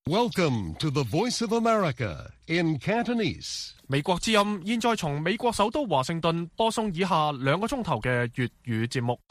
Welcome to the Voice of America in Cantonese. 美國之音現在從美國首都華盛頓播送以下2個鐘頭嘅粵語節目。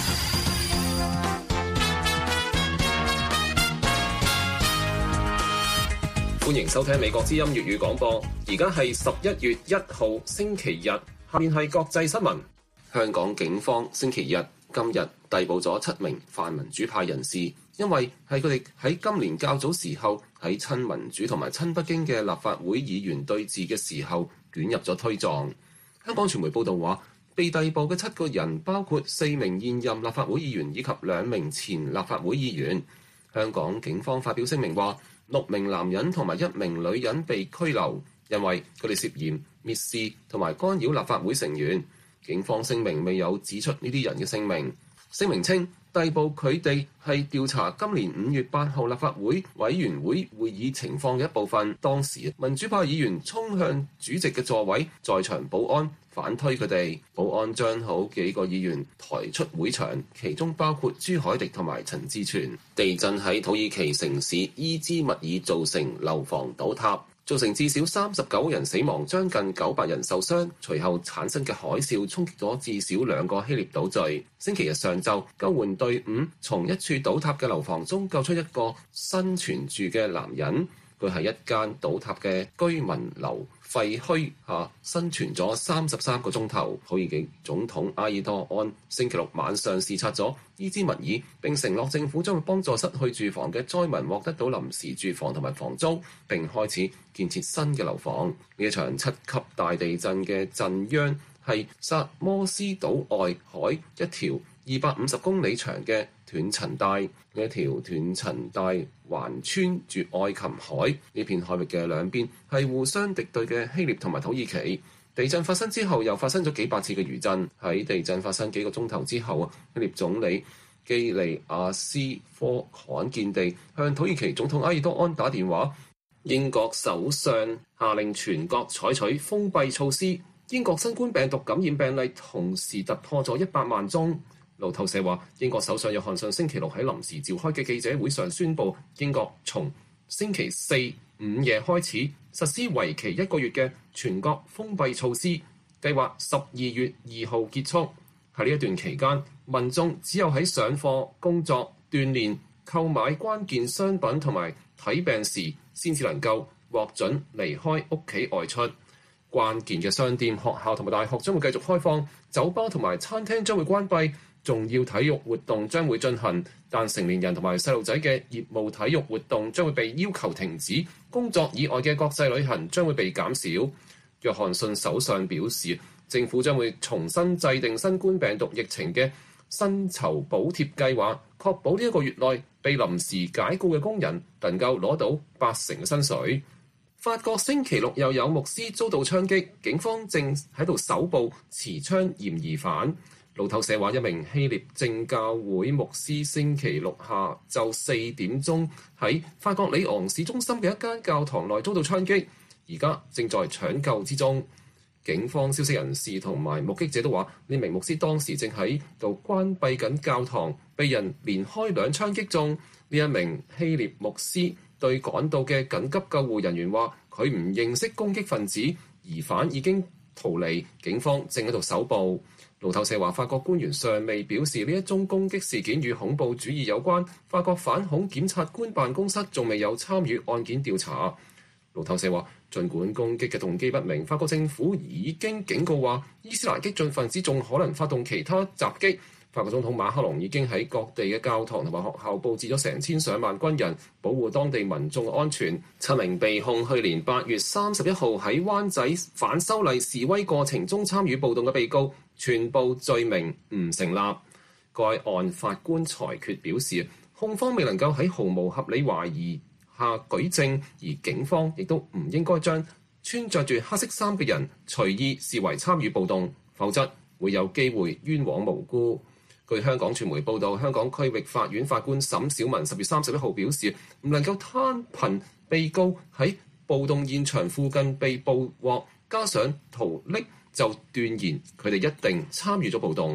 歡迎收聽美國之音粵語廣播。而家係11月1號星期日，下面係國際新聞。香港警方星期日今日逮捕咗7名泛民主派人士，因為係佢哋喺今年較早時候喺親民主同埋親北京嘅立法會議員對峙嘅時候捲入咗推撞。香港傳媒報道話，被逮捕嘅7個人包括4名現任立法會議員以及2名前立法會議員。香港警方發表聲明話，6名男人同埋1名女人被拘留，因為佢哋涉嫌蔑視同埋干擾立法會成員。警方聲明未有指出呢啲人嘅姓名。聲明稱，逮捕佢哋係調查今年5月8號立法會委員會會議情況嘅一部分。當時民主派議員衝向主席嘅座位，在場保安反推佢哋，保安將好幾個議員抬出會場，其中包括朱凱廸同埋陳志全。地震喺土耳其城市伊茲密爾造成樓房倒塌，造成至少39人死亡，將近900人受傷。隨後產生嘅海嘯衝擊咗至少2個希臘島嶼。星期日上晝，救援隊伍從一處倒塌嘅樓房中救出一個生存住嘅男人。佢係一間倒塌嘅居民樓廢墟下生存咗33個鐘頭。土耳其總統埃爾多安星期六晚上視察咗伊茲密爾，並承諾政府將會幫助失去住房嘅災民獲得到臨時住房同埋房租，並開始建設新嘅樓房。呢一場7級大地震嘅震央係薩摩斯島外海一條250公里長嘅斷層帶。呢一條斷層帶橫穿住愛琴海，呢片海域嘅兩邊係互相敵對嘅希臘同埋土耳其。地震發生之後又發生咗幾百次嘅餘震。喺地震發生幾個鐘頭之後，希臘總理基利亞斯科罕見地向土耳其總統埃爾多安打電話。英國首相下令全國採取封閉措施。英國新冠病毒感染病例同時突破咗100萬宗。路透社話，英國首相約翰遜星期六喺臨時召開嘅記者會上宣布，英國從星期四午夜開始實施為期1個月嘅全國封閉措施，計劃12月2號結束。喺呢一段期間，民眾只有喺上課、工作、鍛鍊、購買關鍵商品同埋睇病時，先至能夠獲准離開屋企外出。關鍵嘅商店、學校同埋大學將會繼續開放，酒吧同埋餐廳將會關閉。重要體育活動將會進行，但成年人同埋細路仔嘅業務體育活動將會被要求停止。工作以外嘅國際旅行將會被減少。約翰遜首相表示，政府將會重新制定新冠病毒疫情嘅薪酬補貼計劃，確保呢1個月內被臨時解僱嘅工人能夠攞到80%嘅薪水。法國星期六又有牧師遭到槍擊，警方正喺度搜捕持槍嫌疑犯。路透社話，一名希臘正教會牧師星期六下晝4點鐘喺法國里昂市中心嘅一間教堂內遭到槍擊，而家正在搶救之中。警方消息人士同埋目擊者都話，呢名牧師當時正喺度關閉緊教堂，被人連開2槍擊中。呢一名希臘牧師對趕到嘅緊急救護人員話，佢唔認識攻擊分子，疑犯已經逃離，警方正喺度搜捕。路透社話，法國官員尚未表示呢一宗攻擊事件與恐怖主義有關。法國反恐檢察官辦公室仲未有參與案件調查。路透社話，儘管攻擊嘅動機不明，法國政府已經警告話，伊斯蘭激進分子仲可能發動其他襲擊。法國總統馬克龍已經喺各地嘅教堂同埋學校佈置咗成千上萬軍人，保護當地民眾嘅安全。7名被控去年8月31號喺灣仔反修例示威過程中參與暴動嘅被告，全部罪名唔成立。該案法官裁決表示，控方未能夠喺毫無合理懷疑下舉證，而警方亦都唔應該將穿着住黑色衫嘅人隨意視為參與暴動，否則會有機會冤枉無辜。據香港傳媒報道，香港區域法院法官沈小文10月31號表示，唔能夠單憑被告喺暴動現場附近被捕獲，加上逃匿就斷言佢哋一定參與咗暴動。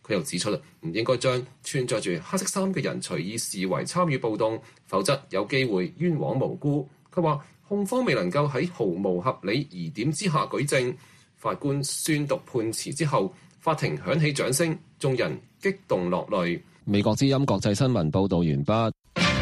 佢又指出唔應該將穿着住黑色衫嘅人隨意視為參與暴動，否則有機會冤枉無辜。佢話控方未能夠喺毫無合理疑點之下舉證。法官宣讀判詞之後，法庭響起掌聲，眾人激動落淚。美國之音國際新聞報導完畢。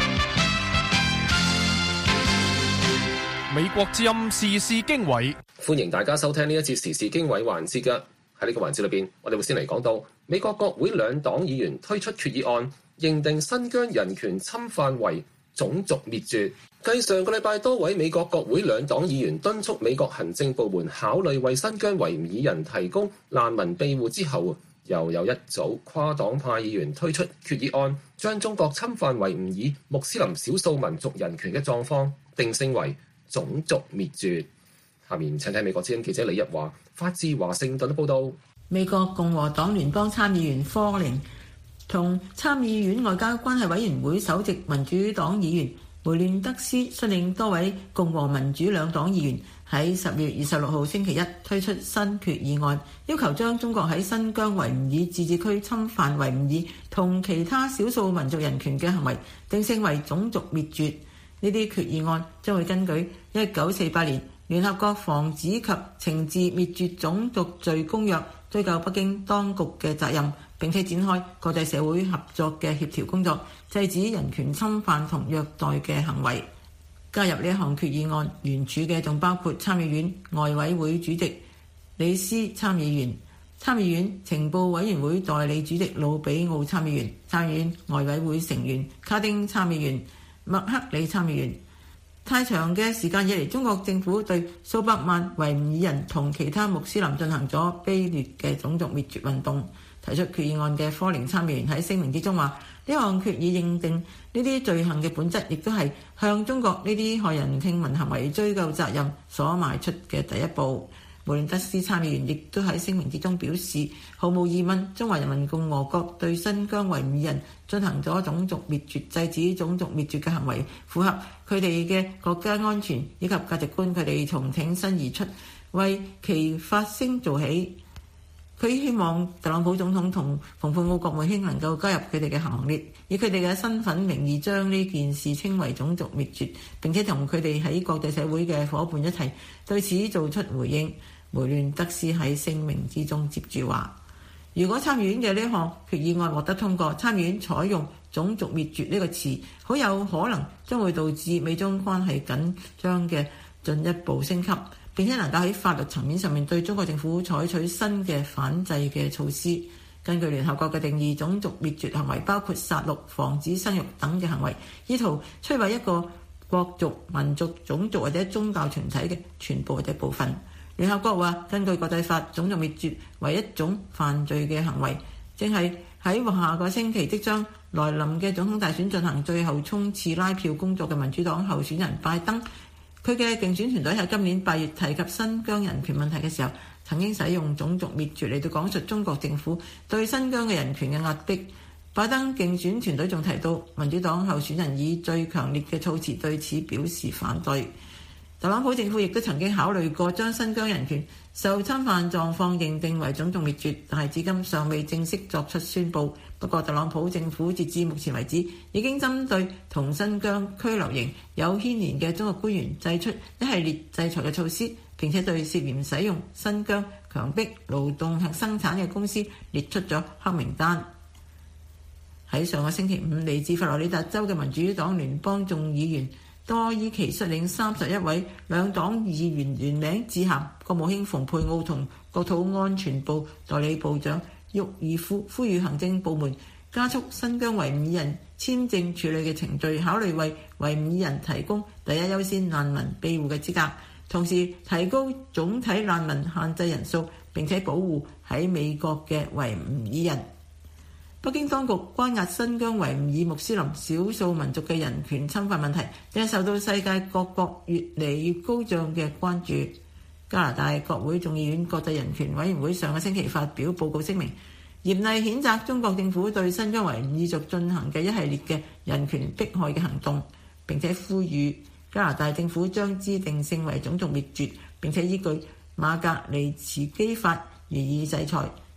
美國之音時事經緯， 歡迎大家收聽呢一節時事經緯環節嘅。喺呢個環節裏邊，我哋會先嚟講到美國國會兩黨議員推出決議案，認定新疆人權侵犯為種族滅絕。繼上個禮拜多位美國國會兩黨議員敦促美國行政部門考慮為新疆維吾爾人提供難民庇護之後，又有一組跨黨派議員推出決議案，將中國侵犯維吾爾穆斯林少數民族人權嘅狀況定性為種族滅絕。下面請睇美國之音記者李日華發自華盛頓嘅報道。 美國共和黨聯邦參議員科寧同參議院外交關係委員會首席民主黨議員梅亂德斯率領多位共和民主兩黨議員喺10月26號星期一推出新決議案，要求將中國喺新疆維吾爾自治區侵犯維吾爾同其他少數民族人權嘅行為定性為種族滅絕。呢啲決議案將會根據1948年聯合國防止及懲治滅絕種族罪公約追究北京當局嘅責任，並且展開國際社會合作嘅協調工作，制止人權侵犯同虐待嘅行為。加入呢一項決議案聯署嘅仲包括參議院外委會主席李斯參議員、參議院情報委員會代理主席魯比奧參議員、參議院外委會成員卡丁參議員、麥克里參議員。太長嘅時間以嚟，中國政府對數百萬維吾爾人同其他穆斯林進行咗卑劣嘅種族滅絕運動。提出決議案嘅科寧參議員喺聲明之中話：呢項決議認定呢啲罪行嘅本質，亦都係向中國呢啲駭人聽聞行為追究責任所邁出嘅第一步。梅倫德斯參議員亦都喺聲明之中表示，毫無疑問，中華人民共和國對新疆維吾爾人進行咗種族滅絕、制止種族滅絕嘅行為，符合佢哋嘅國家安全以及價值觀。佢哋從挺身而出，為其發聲做起。佢希望特朗普總統同蓬佩奧國務卿能夠加入佢哋嘅行列，以佢哋嘅身份名義將呢件事稱為種族滅絕，並且同佢哋喺國際社會嘅夥伴一齊對此做出回應。梅亂德斯喺聲明之中接住話：如果參議院嘅呢項決議案獲得通過，參議院採用種族滅絕呢個詞，好有可能將會導致美中關係緊張嘅進一步升級，並且能夠喺法律層面上面對中國政府採取新嘅反制嘅措施。根據聯合國嘅定義，種族滅絕行為包括殺戮、防止生育等嘅行為，意圖摧毀一個國族、民族、種族或者宗教團體嘅全部或者部分。聯合國話，根據國際法，種族滅絕為一種犯罪嘅行為。正係喺下個星期即將來臨嘅總統大選進行最後衝刺拉票工作嘅民主黨候選人拜登，佢嘅競選團隊喺今年8月提及新疆人權問題嘅時候，曾經使用種族滅絕嚟到講述中國政府對新疆嘅人權嘅壓迫。拜登競選團隊仲提到，民主黨候選人以最強烈嘅措辭對此表示反對。特朗普政府亦都曾經考慮過將新疆人權受侵犯狀況認定為種族滅絕，但係至今尚未正式作出宣佈。不過特朗普政府截至目前為止已經針對同新疆拘留營有牽連嘅中國官員祭出一系列制裁嘅措施，並且對涉嫌使用新疆強迫勞動和生產嘅公司列出咗黑名單。喺上個星期五，嚟自佛羅里達州嘅民主黨聯邦眾議員多爾奇率領31位兩黨議員聯名致函國務卿蓬佩奧同國土安全部代理部長沃爾夫，呼籲行政部門加速新疆維吾爾人簽證處理嘅程序，考慮為維吾爾人提供第一優先難民庇護嘅資格，同時提高總體難民限制人數，並且保護喺美國嘅維吾爾人。北京當局關押新疆維吾爾穆斯林少數民族嘅人權侵犯問題，正係受到世界各國越嚟越高漲嘅關注。加拿大國會眾議院國際人權委員會上個星期發表報告聲明，嚴厲譴責中國政府對新疆維吾爾族進行嘅一系列嘅人權迫害嘅行動，並且呼籲加拿大政府將之定性為種族滅絕，並且依據馬格尼茨基法予以制裁。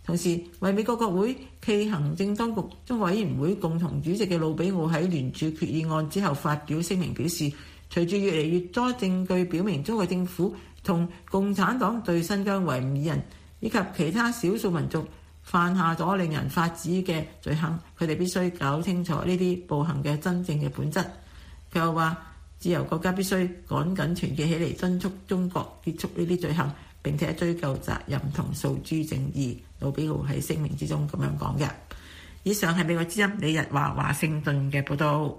同時，為美國國會暨行政當局中委員會共同主席嘅魯比奧喺聯署決議案之後發表聲明表示，隨住越嚟越多證據表明中國政府同共產黨對新疆維吾爾人以及其他少數民族犯下咗令人髮指嘅罪行，佢哋必須搞清楚呢啲暴行嘅真正嘅本質。佢又話，自由國家必須趕緊團結起嚟，敦促中國結束呢啲罪行，並且追究責任同訴諸正義。魯比奧喺聲明之中咁樣講嘅。以上係美國之音李日華華盛頓嘅報導。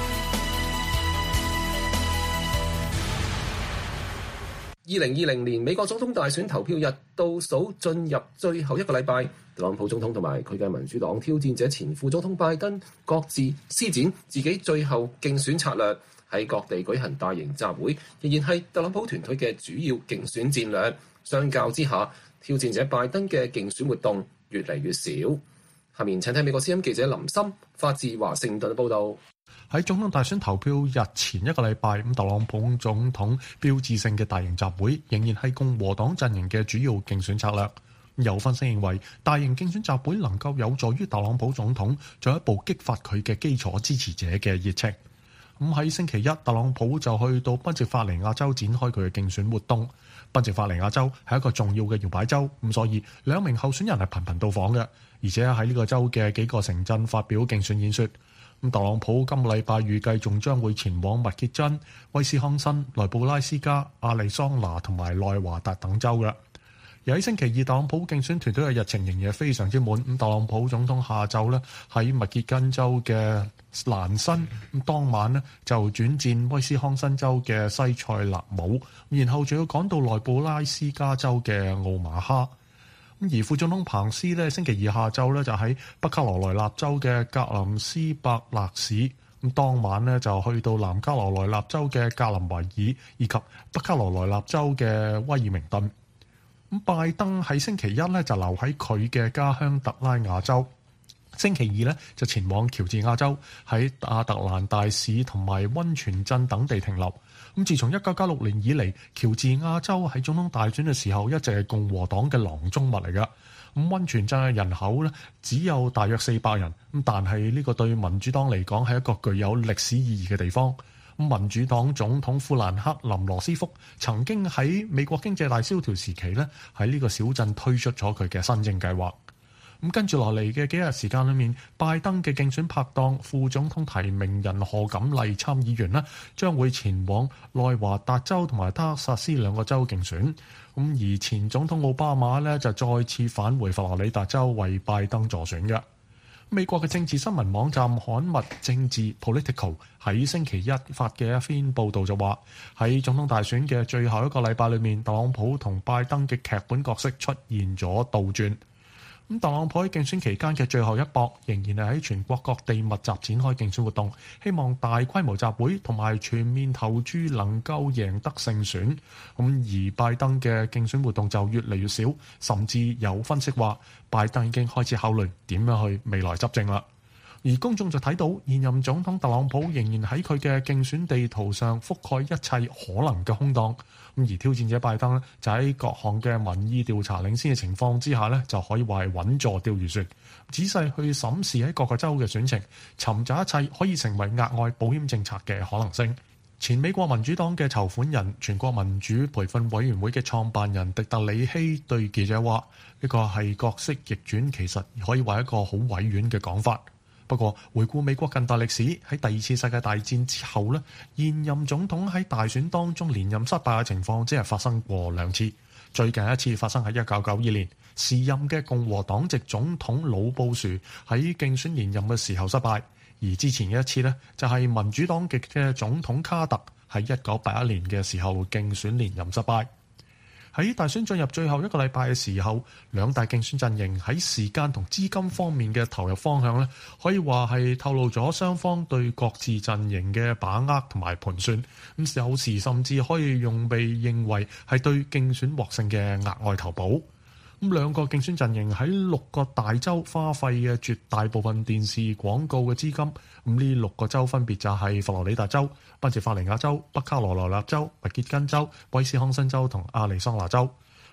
2020年美國總統大選投票日倒數進入最後一個禮拜，特朗普總統同埋佢嘅民主黨挑戰者前副總統拜登各自施展自己最後競選策略，喺各地舉行大型集會，仍然係特朗普團隊嘅主要競選戰略。相較之下，挑戰者拜登嘅競選活動越嚟越少。下面請聽美國之音記者林森發自華盛頓報導。 喺總統大選投票日前一個禮拜，特朗普總統標誌性嘅大型集會仍然係共和黨陣營嘅主要競選策略。有分析認為，大型競選集會能夠有助於特朗普總統進一步激發佢嘅基礎支持者嘅熱情。喺星期一，特朗普就去到賓夕法尼亞州展開佢嘅競選活動。賓夕法尼亞州係一個重要嘅搖擺州，所以兩名候選人係頻頻到訪嘅，而且喺呢個州嘅幾個城鎮發表競選演說。特朗普今個禮拜預計仲將會前往密歇根、威斯康辛、內布拉斯加、亞利桑那同埋內華達等州嘅。而喺星期二，特朗普競選團隊嘅日程仍然非常之滿。特朗普總統下晝咧喺密歇根州嘅蘭辛，當晚咧就轉戰威斯康辛州嘅西塞納姆，然後仲要趕到內布拉斯加州嘅奧馬哈。而副總統彭斯咧星期二下晝咧就喺北卡羅來納州嘅格林斯伯勒市，當晚咧就去到南卡羅來納州嘅格林維爾以及北卡羅來納州嘅威爾明頓。拜登喺星期一咧就留喺佢嘅家鄉特拉亞州，星期二咧就前往喬治亞州，喺亞特蘭大市同埋溫泉鎮等地停留。自從1996年以嚟，喬治亞州喺總統大選嘅時候一直係共和黨嘅囊中物嚟㗎。溫泉鎮嘅人口咧只有大約400人，但係呢個對民主黨嚟講係一個具有歷史意義嘅地方。民主黨總統富蘭克林羅斯福曾經喺美國經濟大蕭條時期咧喺呢個小鎮推出咗佢嘅新政計劃。跟住落嚟嘅幾日時間裏面，拜登嘅競選拍檔副總統提名人賀錦麗參議員呢將會前往內華達州同埋德克薩斯兩個州競選。而前總統奧巴馬呢就再次返回佛羅里達州為拜登助選嘅。美國嘅政治新聞網站刊物政治 Political 喺星期一發嘅一篇報導就話，喺總統大選嘅最後一個禮拜裏面，特朗普同拜登嘅劇本角色出現咗倒轉。特朗普喺競選期間嘅最後一搏，仍然係喺全國各地密集展開競選活動，希望大規模集會同埋全面投注能夠贏得勝選。而拜登嘅競選活動就越嚟越少，甚至有分析話，拜登已經開始考慮點樣去未來執政啦。而公眾就睇到現任總統特朗普仍然喺佢嘅競選地圖上覆蓋一切可能嘅空檔。而挑戰者拜登就喺各項嘅民意調查領先嘅情況之下就可以話係穩坐釣魚船，仔細去審視喺各個州嘅選情，尋找一切可以成為額外保險政策嘅可能性。前美國民主黨嘅籌款人、全國民主培訓委員會嘅創辦人迪特里希對記者話：呢個係角色逆轉，其實可以話一個好委婉嘅講法。不過，回顧美國近代歷史，喺第二次世界大戰之後呢，現任總統喺大選當中連任失敗嘅情況只係發生過2次。最近一次發生喺1992年，時任嘅共和黨籍總統老布殊喺競選連任嘅時候失敗。而之前嘅一次呢，就係民主黨籍嘅總統卡特喺1981年嘅時候競選連任失敗。喺大選進入最後一個禮拜嘅時候，兩大競選陣營喺時間同資金方面嘅投入方向可以話係透露咗雙方對各自陣營嘅把握同埋盤算。有時甚至可以用被認為係對競選獲勝嘅額外投保。兩個競選陣營喺6個大州花費嘅絕大部分電視廣告嘅資金。呢6個州分別就係佛羅里達州、賓夕法尼亞州、北卡羅來納州、密歇根州、威斯康辛州同亞利桑那州。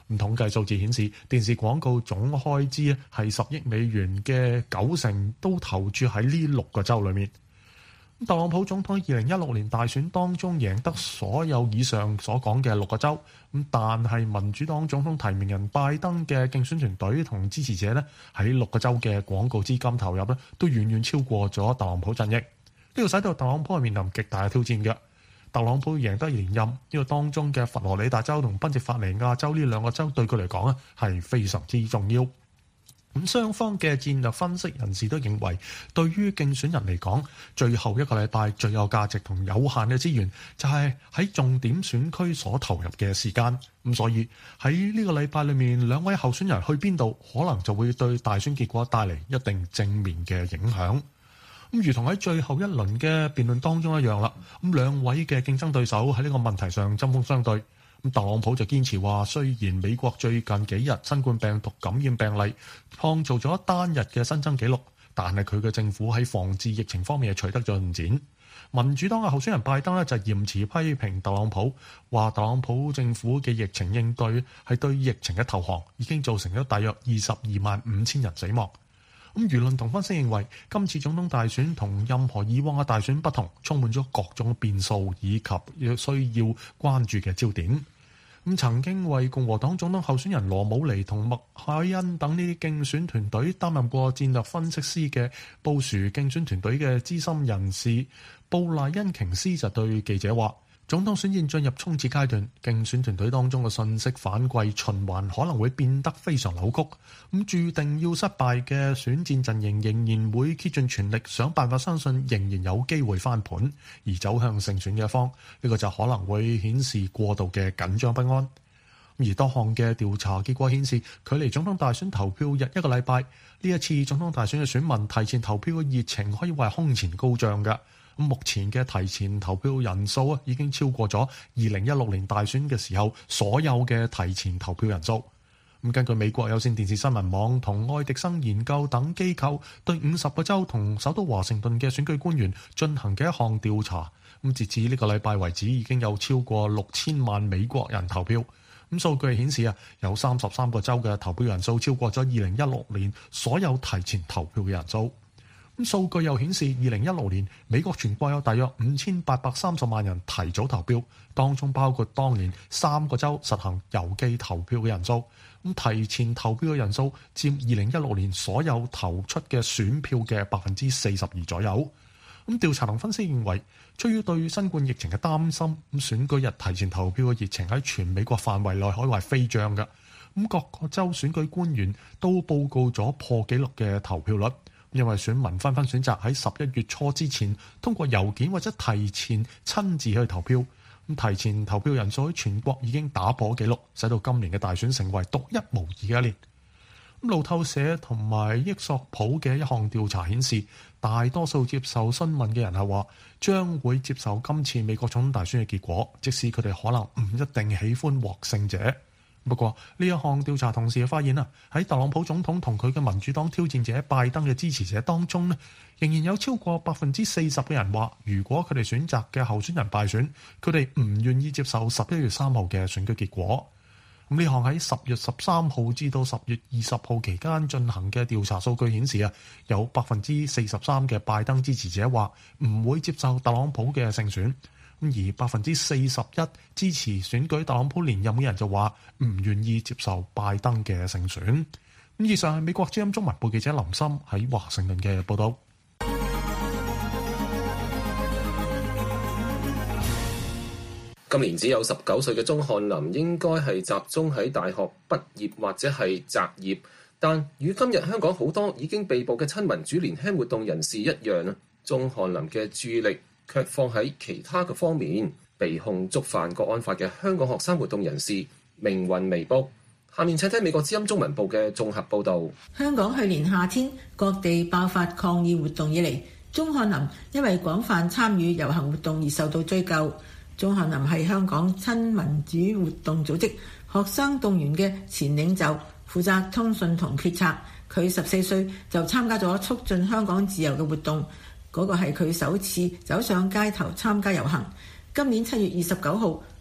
統計數字顯示，電視廣告總開支係10億美元嘅90%都投注喺呢6個州裏面。特朗普總統2016年大選當中贏得所有以上所講嘅6個州，但係民主黨總統提名人拜登嘅競選團隊同支持者呢，喺6個州嘅廣告資金投入呢，都遠遠超過咗特朗普陣營。呢個使到特朗普係面臨極大嘅挑戰嘅。特朗普贏得連任，呢個當中嘅佛羅里達州同賓夕法尼亞州呢2個州對佢嚟講係非常之重要。咁雙方嘅戰略分析人士都認為，對於競選人嚟講，最後一個禮拜最有價值同有限嘅資源就係喺重點選區所投入嘅時間。咁所以喺呢個禮拜裏面，兩位候選人去邊度，可能就會對大選結果帶嚟一定正面嘅影響。咁如同喺最後一輪嘅辯論當中一樣啦，咁兩位嘅競爭對手喺呢個問題上針鋒相對。咁特朗普就堅持話，雖然美國最近幾日新冠病毒感染病例創造咗單日嘅新增紀錄，但係佢嘅政府喺防治疫情方面係取得咗進展。民主黨嘅候選人拜登呢，就嚴詞批評特朗普，話特朗普政府嘅疫情應對係對疫情嘅投降，已經造成咗大約225000人死亡。咁輿論同分析認為，今次總統大選同任何以往嘅大選不同，充滿咗各種變數以及需要關注嘅焦點。咁曾經為共和黨總統候選人羅姆尼同麥凱恩等呢啲競選團隊擔任過戰略分析師嘅布殊競選團隊嘅資深人士布賴恩瓊斯就對記者話，總統選戰進入衝刺階段，競選團隊當中嘅信息反饋循環可能會變得非常扭曲，咁注定要失敗嘅選戰陣營仍然會竭盡全力想辦法，相信仍然有機會翻盤而走向勝選嘅一方，呢個就可能會顯示過度嘅緊張不安。而多項嘅調查結果顯示，距離總統大選投票日1個禮拜，呢一次總統大選嘅選民提前投票嘅熱情可以話係空前高漲㗎。目前嘅提前投票人數已經超過咗2016年大選嘅時候所有嘅提前投票人數。根據美國有線電視新聞網同愛迪生研究等機構對50個州同首都華盛頓嘅選舉官員進行嘅一項調查，截至呢個禮拜為止，已經有超過6000萬美國人投票。數據顯示有33個州嘅投票人數超過咗2016年所有提前投票嘅人數。數據又顯示，2016年美國全國有大約5830萬人提早投票，當中包括當年3個州實行郵寄投票嘅人數。提前投票嘅人數佔2016年所有投出嘅選票嘅42%左右。調查同分析認為，出於對新冠疫情嘅擔心，選舉日提前投票嘅熱情喺全美國範圍內可以話飛漲嘅。各個州選舉官員都報告咗破紀錄嘅投票率。因為選民紛紛選擇喺11月初之前通過郵件或者提前親自去投票，提前投票人數喺全國已經打破紀錄，使到今年嘅大選成為獨一無二嘅一年。路透社同埋益索普嘅一項調查顯示，大多數接受詢問嘅人係話將會接受今次美國總統大選嘅結果，即使佢哋可能唔一定喜歡獲勝者。不過呢一項調查同時發現喺特朗普總統同佢嘅民主黨挑戰者拜登嘅支持者當中仍然有超過40%嘅人話，如果佢哋選擇嘅候選人敗選，佢哋唔願意接受11月3號嘅選舉結果。呢項喺10月13號至到10月20號期間進行嘅調查數據顯示有43%嘅拜登支持者話唔會接受特朗普嘅勝選。而41%支持選舉特朗普連任嘅人就話唔願意接受拜登嘅勝選。以上係美國之音中文部記者林森喺華盛頓嘅報道。 今年只有19歲嘅鐘漢林應該係集中喺大學畢業或者係擇業，但與今日香港好多已經被捕嘅親民主年輕活動人士一樣，鐘漢林嘅注意力卻放喺其他嘅方面。被控觸犯國安法嘅香港學生活動人士命運未卜。下面請聽美國之音中文部嘅綜合報導。 香港去年夏天各地爆發抗議活動以嚟，鐘漢林因為廣泛參與遊行活動而受到追究。鐘漢林係香港親民主活動組織學生動員嘅前領袖，負責通訊同決策。佢14歲就參加咗促進香港自由嘅活動，嗰個係佢首次走上街頭參加遊行。今年7月29號，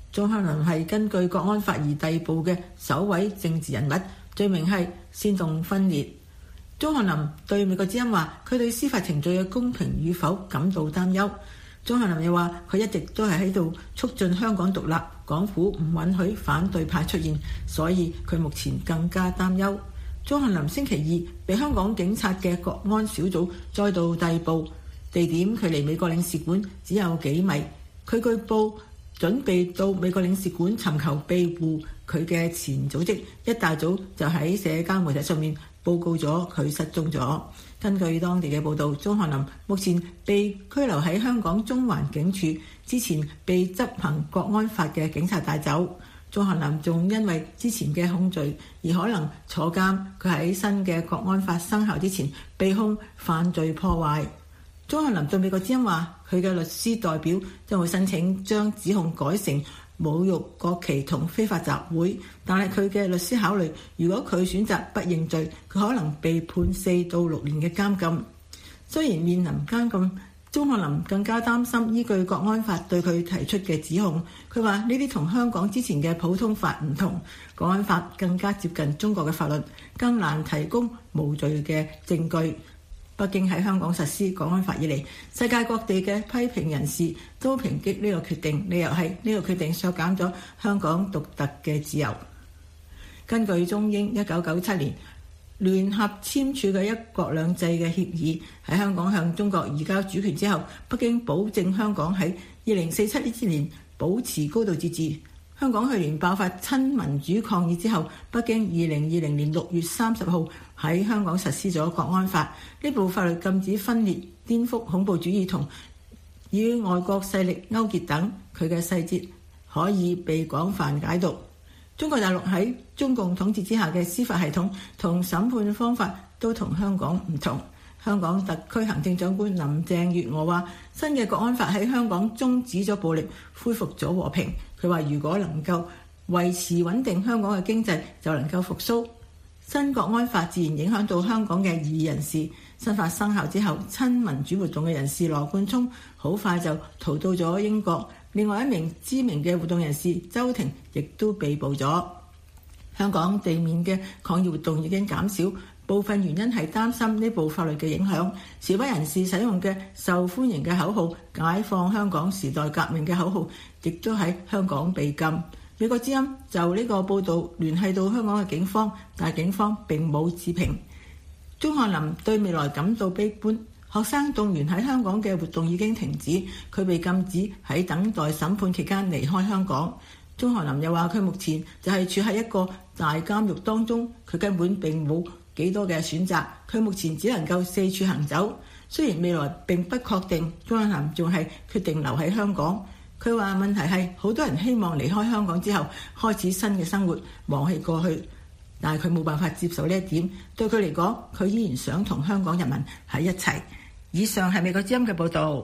鍾翰林係根據國安法而逮捕嘅首位政治人物，罪名係煽動分裂。鍾翰林對美國之音話，佢對司法程序嘅公平與否感到擔憂。鍾翰林又話，佢一直都係喺度促進香港獨立，港府唔允許反對派出現，所以佢目前更加擔憂。鍾翰林星期二被香港警察嘅國安小組再度逮捕，地點距離美國領事館只有幾米。佢據報準備到美國領事館尋求庇護，佢嘅前組織一大早就喺社交媒體上面報告咗佢失蹤咗。根據當地嘅報導，鍾翰林目前被拘留喺香港中環警署，之前被執行國安法嘅警察帶走。鍾翰林仲因為之前嘅控罪而可能坐監，佢喺新嘅國安法生效之前被控犯罪破壞。鍾翰林對美國之音話，佢嘅律師代表將會申請將指控改成侮辱國旗同非法集會，但係佢嘅律師考慮，如果佢選擇不認罪，佢可能被判4到6年嘅監禁。雖然面臨監禁，鍾翰林更加擔心依據國安法對佢提出嘅指控。佢話呢啲同香港之前嘅普通法唔同，國安法更加接近中國嘅法律，更難提供無罪嘅證據。北京喺香港實施國安法以嚟，世界各地嘅批評人士都抨擊呢個決定，理由係呢個決定削減咗香港獨特嘅自由。根據中英1997年聯合簽署嘅一國兩制嘅協議，喺香港向中國移交主權之後，北京保證香港喺2047年保持高度自治。香港去年爆發親民主抗議之後，北京2020年6月30號喺香港實施咗國安法。呢部法律禁止分裂、顛覆、恐怖主義同與外國勢力勾結等，佢嘅細節可以被廣泛解讀。中國大陸喺中共統治之下嘅司法系統同審判方法都同香港唔同。香港特區行政長官林鄭月娥話，新嘅國安法喺香港終止咗暴力，恢復咗和平。佢話如果能夠維持穩定，香港嘅經濟就能夠復甦。新國安法自然影響到香港嘅異議人士。新法生效之後，親民主活動嘅人士羅冠聰好快就逃到咗英國。另外一名知名嘅活動人士周庭亦都被捕咗。香港地面嘅抗議活動已經減少，部分原因係擔心呢部法律嘅影響。示威人士使用嘅受歡迎嘅口號「解放香港、時代革命」嘅口號，亦都喺香港被禁。美國之音就呢個報導聯繫到香港嘅警方，但係警方並冇置評。鍾翰林對未來感到悲觀。學生動員喺香港嘅活動已經停止，佢被禁止喺等待審判期間離開香港。鍾翰林又話，佢目前就係處喺一個大監獄當中，佢根本並冇幾多嘅選擇，佢目前只能夠四處行走。雖然未來並不確定，鍾翰林仲係決定留喺香港。佢話問題係好多人希望離開香港之後開始新嘅生活，忘記過去，但係佢冇辦法接受呢一點。對佢嚟講，佢依然想同香港人民喺一齊。以上係美國之音嘅報導。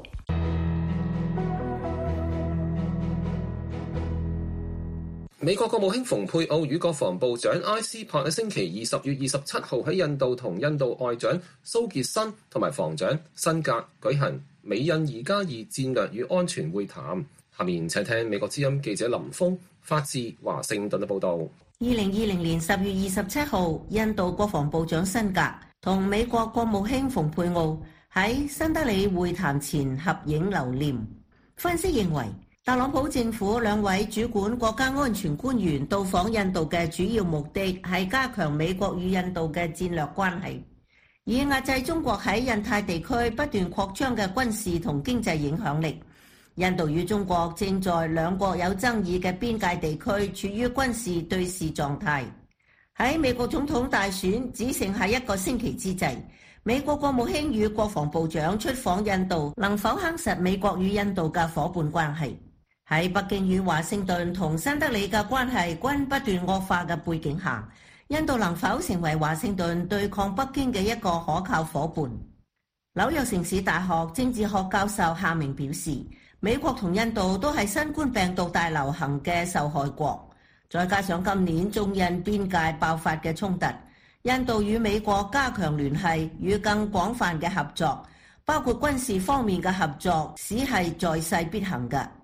美國國務卿蓬佩奧與國防部長埃斯珀喺星期二10月27號喺印度同印度外長蘇傑申同埋防長辛格舉行美印2+2戰略與安全會談。下面請聽美國之音記者林峰發自華盛頓嘅報導。 2020年10月27號，印度國防部長辛格同美國國務卿蓬佩奧喺新德里會談前合影留念。分析認為，特朗普政府兩位主管國家安全官員到訪印度嘅主要目的係加強美國與印度嘅戰略關係，以壓制中國喺印太地區不斷擴張嘅軍事同經濟影響力。印度與中國正在兩國有爭議嘅邊界地區處於軍事對峙狀態。喺美國總統大選只剩下1個星期之際，美國國務卿與國防部長出訪印度，能否夯實美國與印度嘅夥伴關係？喺北京與華盛頓同新德里嘅關係均不斷惡化嘅背景下，印度能否成為華盛頓對抗北京嘅一個可靠夥伴？紐約城市大學政治學教授夏明表示，美國同印度都係新冠病毒大流行嘅受害國，再加上今年中印邊界爆發嘅衝突，印度與美國加強聯繫與更廣泛嘅合作，包括軍事方面嘅合作，使係在勢必行嘅。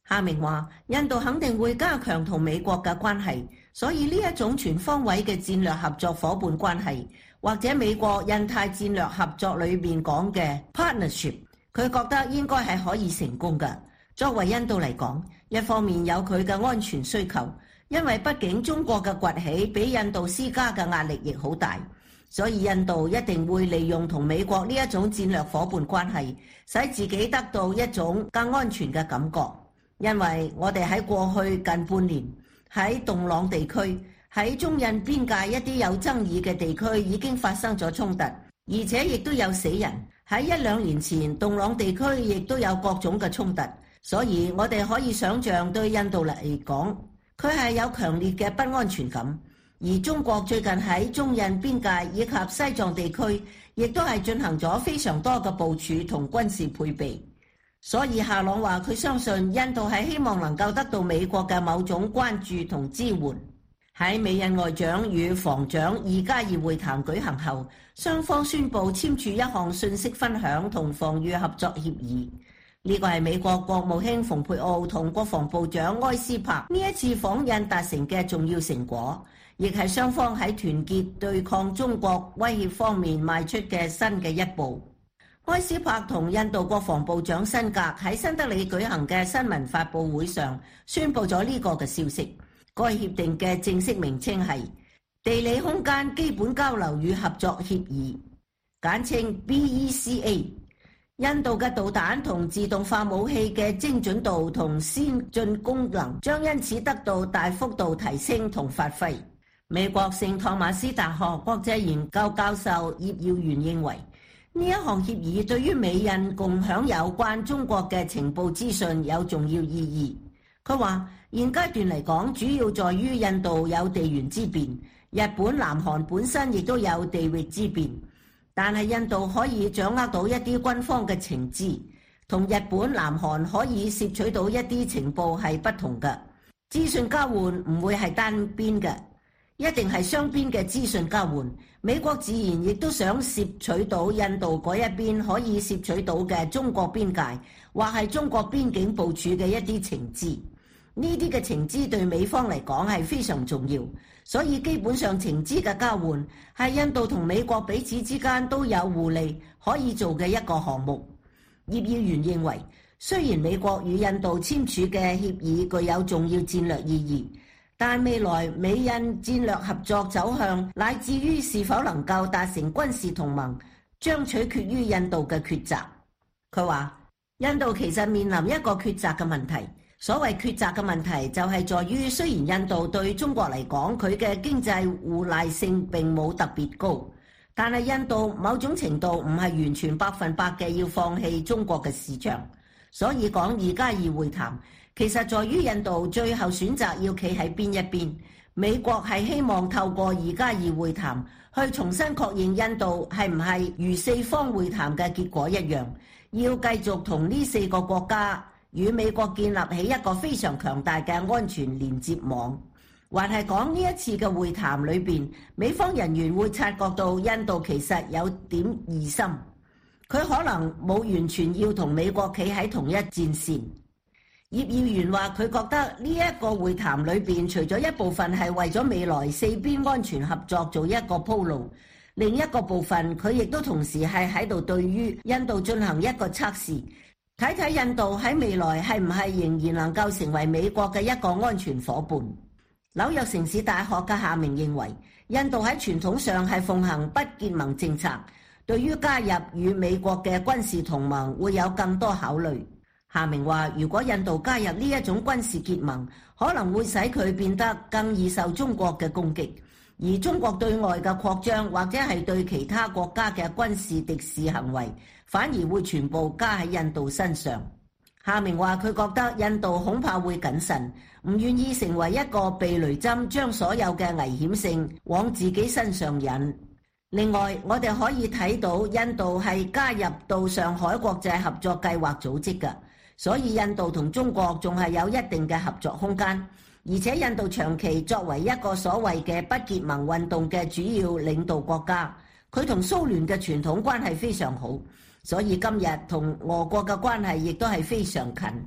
夏明話，印度肯定會加強同美國嘅關係，所以呢一種全方位嘅戰略合作夥伴關係，或者美國印太戰略合作裏面講嘅 partnership， 佢覺得應該係可以成功嘅。作為印度嚟講，一方面有佢嘅安全需求，因為畢竟中國嘅崛起比印度施加嘅壓力亦好大，所以印度一定會利用同美國呢一種戰略夥伴關係，使自己得到一種更安全嘅感覺。因為我哋喺過去近半年喺洞朗地區、喺中印邊界一啲有爭議嘅地區已經發生咗衝突，而且亦都有死人。喺1-2年前，洞朗地區亦都有各種嘅衝突，所以我哋可以想像對印度嚟講，佢係有強烈嘅不安全感。而中國最近喺中印邊界以及西藏地區，亦都係進行咗非常多嘅部署同軍事配備。所以夏朗話佢相信印度係希望能夠得到美國嘅某種關注同支援。喺美印外長與防長2加2會談舉行後，雙方宣布簽署一項信息分享同防禦合作協議。呢個係美國國務卿蓬佩奧同國防部長埃斯珀呢一次訪印達成嘅重要成果，亦係雙方喺團結對抗中國威脅方面邁出嘅新嘅一步。埃斯珀同印度國防部長辛格喺新德里舉行嘅新聞發佈會上宣布咗呢個嘅消息。該協定嘅正式名稱係地理空間基本交流與合作協議，簡稱 BECA。印度嘅導彈同自動化武器嘅精準度同先進功能將因此得到大幅度提升同發揮。美國聖托馬斯大學國際研究教授葉耀元認為，呢一項協議對於美印共享有關中國嘅情報資訊有重要意義。佢話現階段嚟講，主要在於印度有地緣之便，日本、南韓本身亦都有地域之便，但係印度可以掌握到一啲軍方嘅情資，同日本、南韓可以攝取到一啲情報係不同嘅。資訊交換唔會係單邊嘅，一定係雙邊嘅資訊交換。美國自然亦都想攝取到印度嗰一邊可以攝取到嘅中國邊界或係中國邊境部署嘅一啲情資。呢啲嘅情資對美方嚟講係非常重要，所以基本上情資嘅交換係印度同美國彼此之間都有互利可以做嘅一個項目。葉耀元認為，雖然美國與印度簽署嘅協議具有重要戰略意義，但未來美印戰略合作走向乃至於是否能夠達成軍事同盟，將取決於印度嘅抉擇。佢話，印度其實面臨一個抉擇嘅問題。所謂抉擇嘅問題就係在於，雖然印度對中國嚟講佢嘅經濟互賴性並冇特別高，但係印度某種程度唔係完全100%嘅要放棄中國嘅市場。所以講2加2會談，其實在於印度最後選擇要企喺邊一邊。美國係希望透過2加2會談去重新確認印度係唔係如4方會談嘅結果一樣，要繼續同呢4個國家與美國建立起一個非常強大嘅安全連接網。還係講呢一次嘅會談裏邊，美方人員會察覺到印度其實有點疑心，佢可能冇完全要同美國企喺同一戰線。葉耀元話佢覺得呢一個會談裏邊，除咗一部分係為咗未來4邊安全合作做一個鋪路，另一個部分佢亦都同時係喺度對於印度進行一個測試。睇睇印度喺未來係唔係仍然能夠成為美國嘅一個安全夥伴。紐約城市大學嘅夏明認為，印度喺傳統上係奉行不結盟政策，對於加入與美國嘅軍事同盟會有更多考慮。夏明話，如果印度加入呢一種軍事結盟，可能會使佢變得更易受中國嘅攻擊，而中國對外嘅擴張或者係對其他國家嘅軍事敵視行為，反而會全部加喺印度身上。夏明話佢覺得印度恐怕會謹慎，唔願意成為一個避雷針，將所有嘅危險性往自己身上引。另外，我哋可以睇到印度係加入到上海國際合作計劃組織嘅，所以印度同中國仲係有一定嘅合作空間。而且印度長期作為一個所謂嘅不結盟運動嘅主要領導國家，佢同蘇聯嘅傳統關係非常好，所以今日同俄國嘅關係亦都係非常近。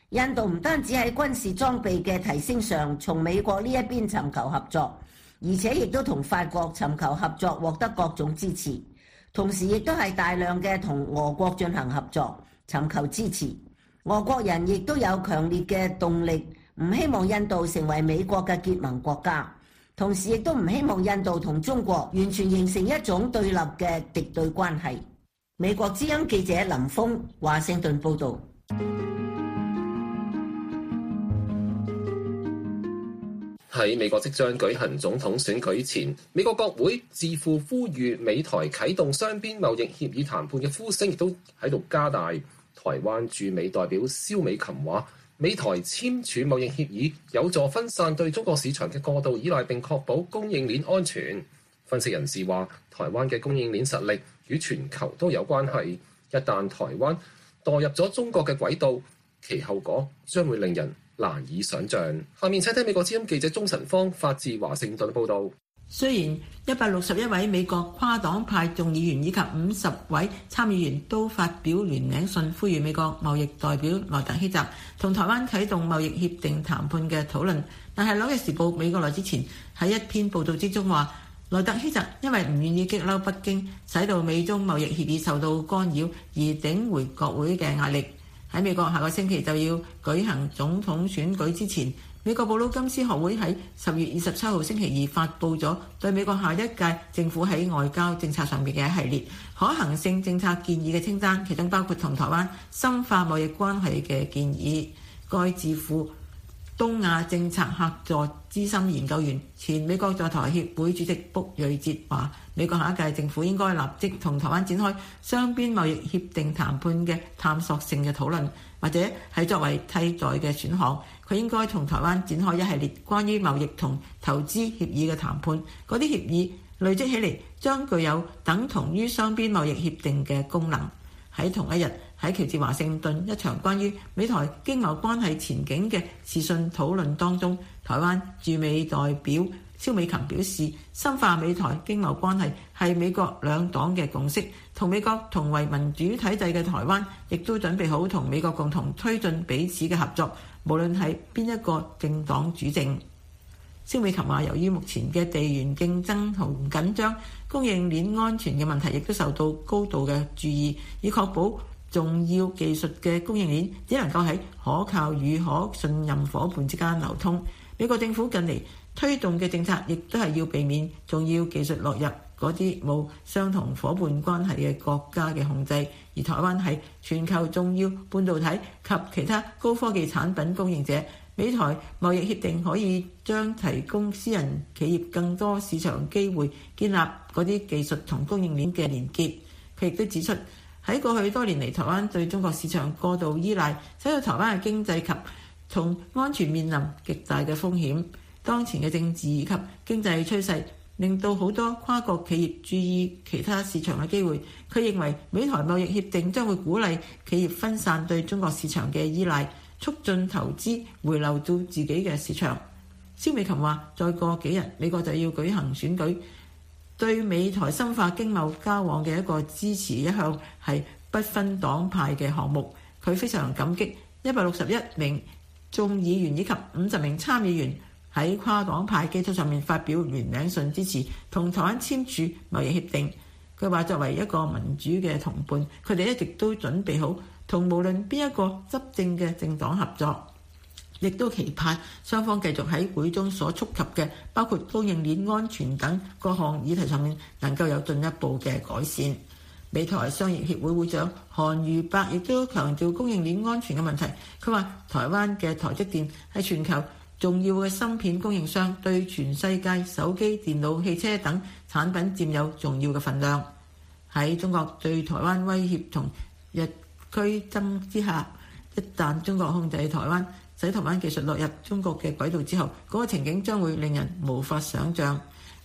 印度唔單止喺軍事裝備嘅提升上從美國呢一邊尋求合作，而且亦都同法國尋求合作，獲得各種支持。同時亦都係大量嘅同俄國進行合作，尋求支持。俄國人亦都有強烈嘅動力，唔希望印度成為美國嘅結盟國家，同時亦都唔希望印度同中國完全形成一種對立嘅敵對關係。美國之音記者林峰華盛頓報導。 喺美國即將舉行總統選舉前，美國國會智庫呼籲美台啟動雙邊貿易協議談判嘅呼聲亦都喺度加大。台灣駐美代表蕭美琴話：美台簽署貿易協議有助分散對中國市場嘅過度依賴，並確保供應鏈安全。分析人士話，台灣嘅供應鏈實力與全球都有關係。一旦台灣墮入咗中國嘅軌道，其後果將會令人難以想像。下面請聽美國之音記者鍾晨芳發自華盛頓報導。 雖然161位美國跨黨派眾議員以及50位參議員都發表聯名信，呼籲美國貿易代表萊特希澤同台灣啟動貿易協定談判嘅討論，但係《紐約時報》美國來之前喺一篇報導之中話，萊特希澤因為唔願意激嬲北京，使到美中貿易協議受到干擾，而頂回國會嘅壓力。喺美國下個星期就要舉行總統選舉之前，美國布魯金斯學會喺10月27號星期二發布咗對美國下一屆政府喺外交政策上面嘅一系列可行性政策建議嘅清單，其中包括同台灣深化貿易關係嘅建議。該智庫東亞政策客座資深研究員、前美國在台協會主席卜瑞哲話，美國下一屆政府應該立即同台灣展開雙邊貿易協定談判嘅探索性嘅討論，或者係作為替代嘅選項。佢應該同台灣展開一系列關於貿易同投資協議嘅談判，嗰啲協議累積起嚟將具有等同於雙邊貿易協定嘅功能。喺同一日，喺喬治華盛頓一場關於美台經貿關係前景嘅視訊討論當中，台灣駐美代表蕭美琴表示，深化美台經貿關係係美國兩黨嘅共識，同美國同為民主體制嘅台灣亦都準備好同美國共同推進彼此嘅合作，無論係邊一個政黨主政。蕭美琴話，由於目前嘅地緣競爭同緊張，供應鏈安全嘅問題亦都受到高度嘅注意，以確保重要技術嘅供應鏈只能夠喺可靠與可信任夥伴之間流通。美國政府近嚟推動嘅政策亦都係要避免重要技術落入嗰啲冇相同夥伴關係嘅國家嘅控制，而台灣係全球重要半導體及其他高科技產品供應者。美台貿易協定可以將提供私人企業更多市場機會，建立嗰啲技術同供應鏈嘅連結。佢亦都指出，喺過去多年嚟，台灣對中國市場過度依賴，使到台灣嘅經濟及同安全面臨極大嘅風險。當前嘅政治及經濟趨勢令到好多跨國企業注意其他市場嘅機會。佢認為美台貿易協定將會鼓勵企業分散對中國市場嘅依賴，促進投資回流到自己嘅市場。蕭美琴話，再過幾日美國就要舉行選舉，對美台深化經貿交往嘅一個支持一向係不分黨派嘅項目。佢非常感激161名眾議員以及50名參議員喺跨黨派基礎上面發表聯名信支持同台灣簽署貿易協定。佢話，作為一個民主嘅同伴，佢哋一直都準備好同無論邊一個執政嘅政黨合作，亦都期盼雙方繼續喺會中所觸及嘅包括供應鏈安全等各項議題上面能夠有進一步嘅改善。美台商業協會會長韓瑜伯亦都強調供應鏈安全嘅問題。佢話，台灣嘅台積電係全球重要嘅芯片供應商，對全世界手機、電腦、汽車等產品佔有重要嘅份量。喺中國對台灣威脅同日俱增之下，一旦中國控制台灣，使台灣技術落入中國嘅軌道之後，嗰個情景將會令人無法想像。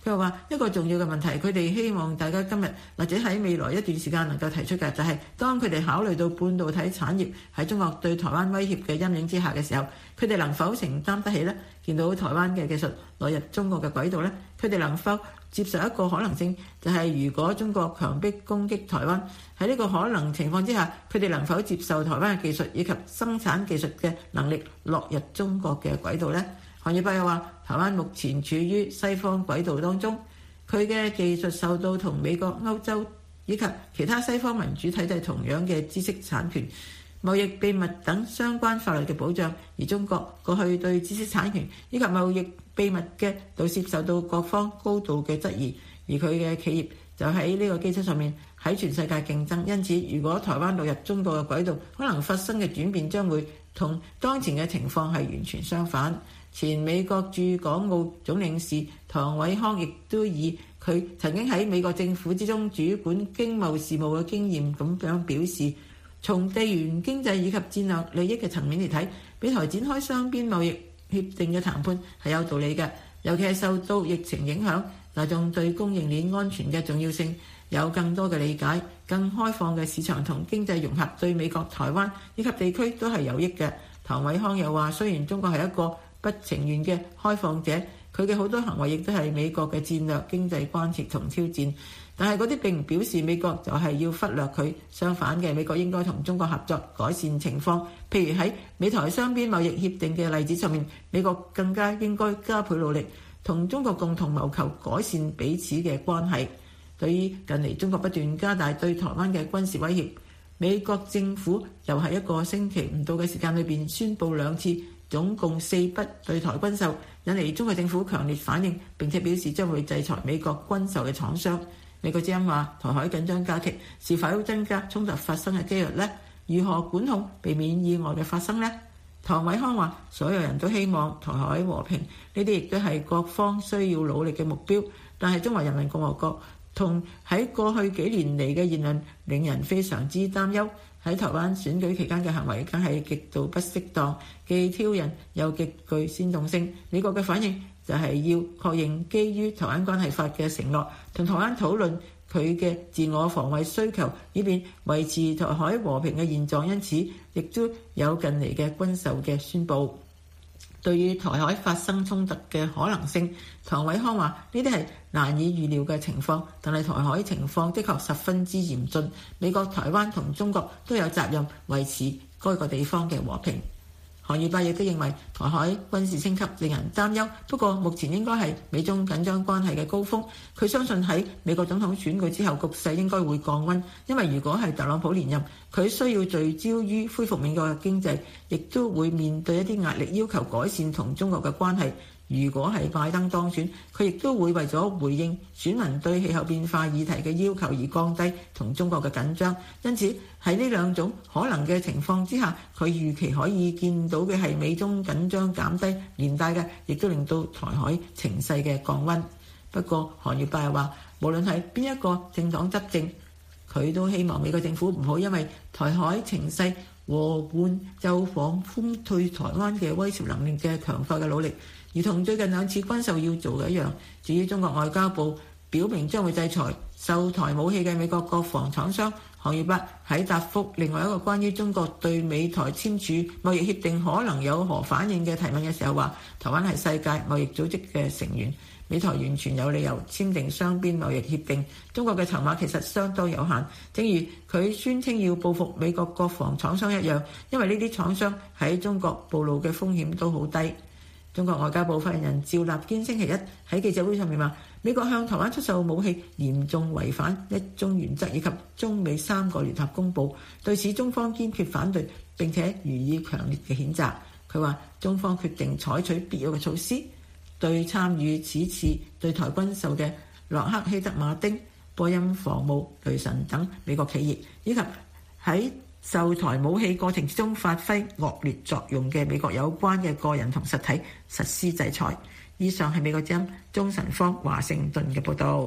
佢又話一個重要嘅問題，佢哋希望大家今日或者喺未來一段時間能夠提出嘅，就係當佢哋考慮到半導體產業喺中國對台灣威脅嘅陰影之下嘅時候，佢哋能否承擔得起呢？見到台灣嘅技術落入中國嘅軌道呢，佢哋能否接受一個可能性，就係如果中國強迫攻擊台灣，喺呢個可能情況之下，佢哋能否接受台灣嘅技術以及生產技術嘅能力落入中國嘅軌道呢？韓語伯又話，台灣目前處於西方軌道當中，佢嘅技術受到同美國、歐洲以及其他西方民主體制同樣嘅知識產權、貿易秘密等相關法律嘅保障，而中國過去對知識產權以及貿易秘密嘅盜竊受到各方高度嘅質疑，而佢嘅企業就喺呢個基礎上面喺全世界競爭。因此，如果台灣落入中國嘅軌道，可能發生嘅轉變將會同當前嘅情況係完全相反。前美國駐港澳總領事唐偉康亦都以佢曾經喺美國政府之中主管經貿事務嘅經驗咁樣表示，從地緣經濟以及戰略利益嘅層面嚟睇，美台展開雙邊貿易協定嘅談判係有道理嘅，尤其係受到疫情影響，大眾對供應鏈安全嘅重要性有更多嘅理解，更開放嘅市場同經濟融合對美國、台灣以及地區都係有益嘅。唐偉康又話，雖然中國係一個不情願嘅開放者，佢嘅好多行為亦都係美國嘅戰略經濟關切同挑戰，但係嗰啲並唔表示美國就係要忽略佢，相反嘅，美國應該同中國合作改善情況。譬如喺美台雙邊貿易協定嘅例子上面，美國更加應該加倍努力，同中國共同謀求改善彼此嘅關係。對於近嚟中國不斷加大對台灣嘅軍事威脅，美國政府又喺一個星期唔到嘅時間裏邊宣布2次，總共4筆對台軍售，引嚟中國政府強烈反應，並且表示將會制裁美國軍售嘅廠商。美國之音話，台海緊張加劇，是否增加衝突發生嘅機率呢？如何管控，避免意外嘅發生呢？唐偉康話，所有人都希望台海和平，呢啲亦都係各方需要努力嘅目標。但係中華人民共和國同喺過去幾年嚟嘅言論令人非常之擔憂。喺台灣選舉期間嘅行為梗係極度不適當，既挑釁又極具煽動性。美國嘅反應就係要確認基於台灣關係法嘅承諾，同台灣討論佢嘅自我防衛需求，以便維持台海和平嘅現狀。因此，亦都有近嚟嘅軍售嘅宣佈。對於台海發生衝突嘅可能性，唐偉康話：呢啲係難以預料嘅情況，但係台海情況的確十分之嚴峻。美國、台灣同中國都有責任維持該個地方嘅和平。韓語伯亦都認為台海軍事升級令人擔憂，不過目前應該係美中緊張關係嘅高峰。佢相信喺美國總統選舉之後，局勢應該會降溫，因為如果係特朗普連任，佢需要聚焦於恢復美國嘅經濟，亦都會面對一啲壓力，要求改善同中國嘅關係。如果係拜登當選，佢亦都會為咗回應選民對氣候變化議題嘅要求而降低同中國嘅緊張。因此喺呢兩種可能嘅情況之下，佢預期可以見到嘅係美中緊張減低，連帶嘅亦都令到台海情勢嘅降溫。不過韓語伯話，無論係邊一個政黨執政，佢都希望美國政府唔好因為台海情勢和緩就放寬對台灣嘅威懾能力嘅強化嘅努力，而同最近2次軍售要做嘅一樣。至於中國外交部表明將會制裁售台武器嘅美國國防廠商，韓語伯喺答覆另外一個關於中國對美台簽署貿易協定可能有何反應嘅提問嘅時候話，台灣係世界貿易組織嘅成員，美台完全有理由簽訂雙邊貿易協定。中國嘅籌碼其實相當有限，正如佢宣稱要報復美國國防廠商一樣，因為呢啲廠商喺中國暴露嘅風險都好低。中國外交部發言人趙立堅星期一喺記者會上面話，美國向台灣出售武器嚴重違反一中原則以及中美3個聯合公報，對此中方堅決反對，並且予以強烈嘅譴責。佢話中方決定採取必要嘅措施，對參與此次對台軍售嘅洛克希德馬丁、波音防務、雷神等美國企業，以及喺售台武器過程之中發揮惡劣作用嘅美國有關嘅個人同實體實施制裁。以上係美國之音鐘晨芳華盛頓嘅報導。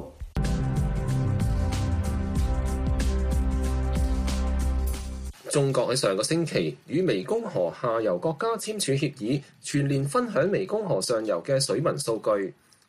中國喺上個星期與湄公河下游國家簽署協議，全面分享湄公河上游嘅水文數據。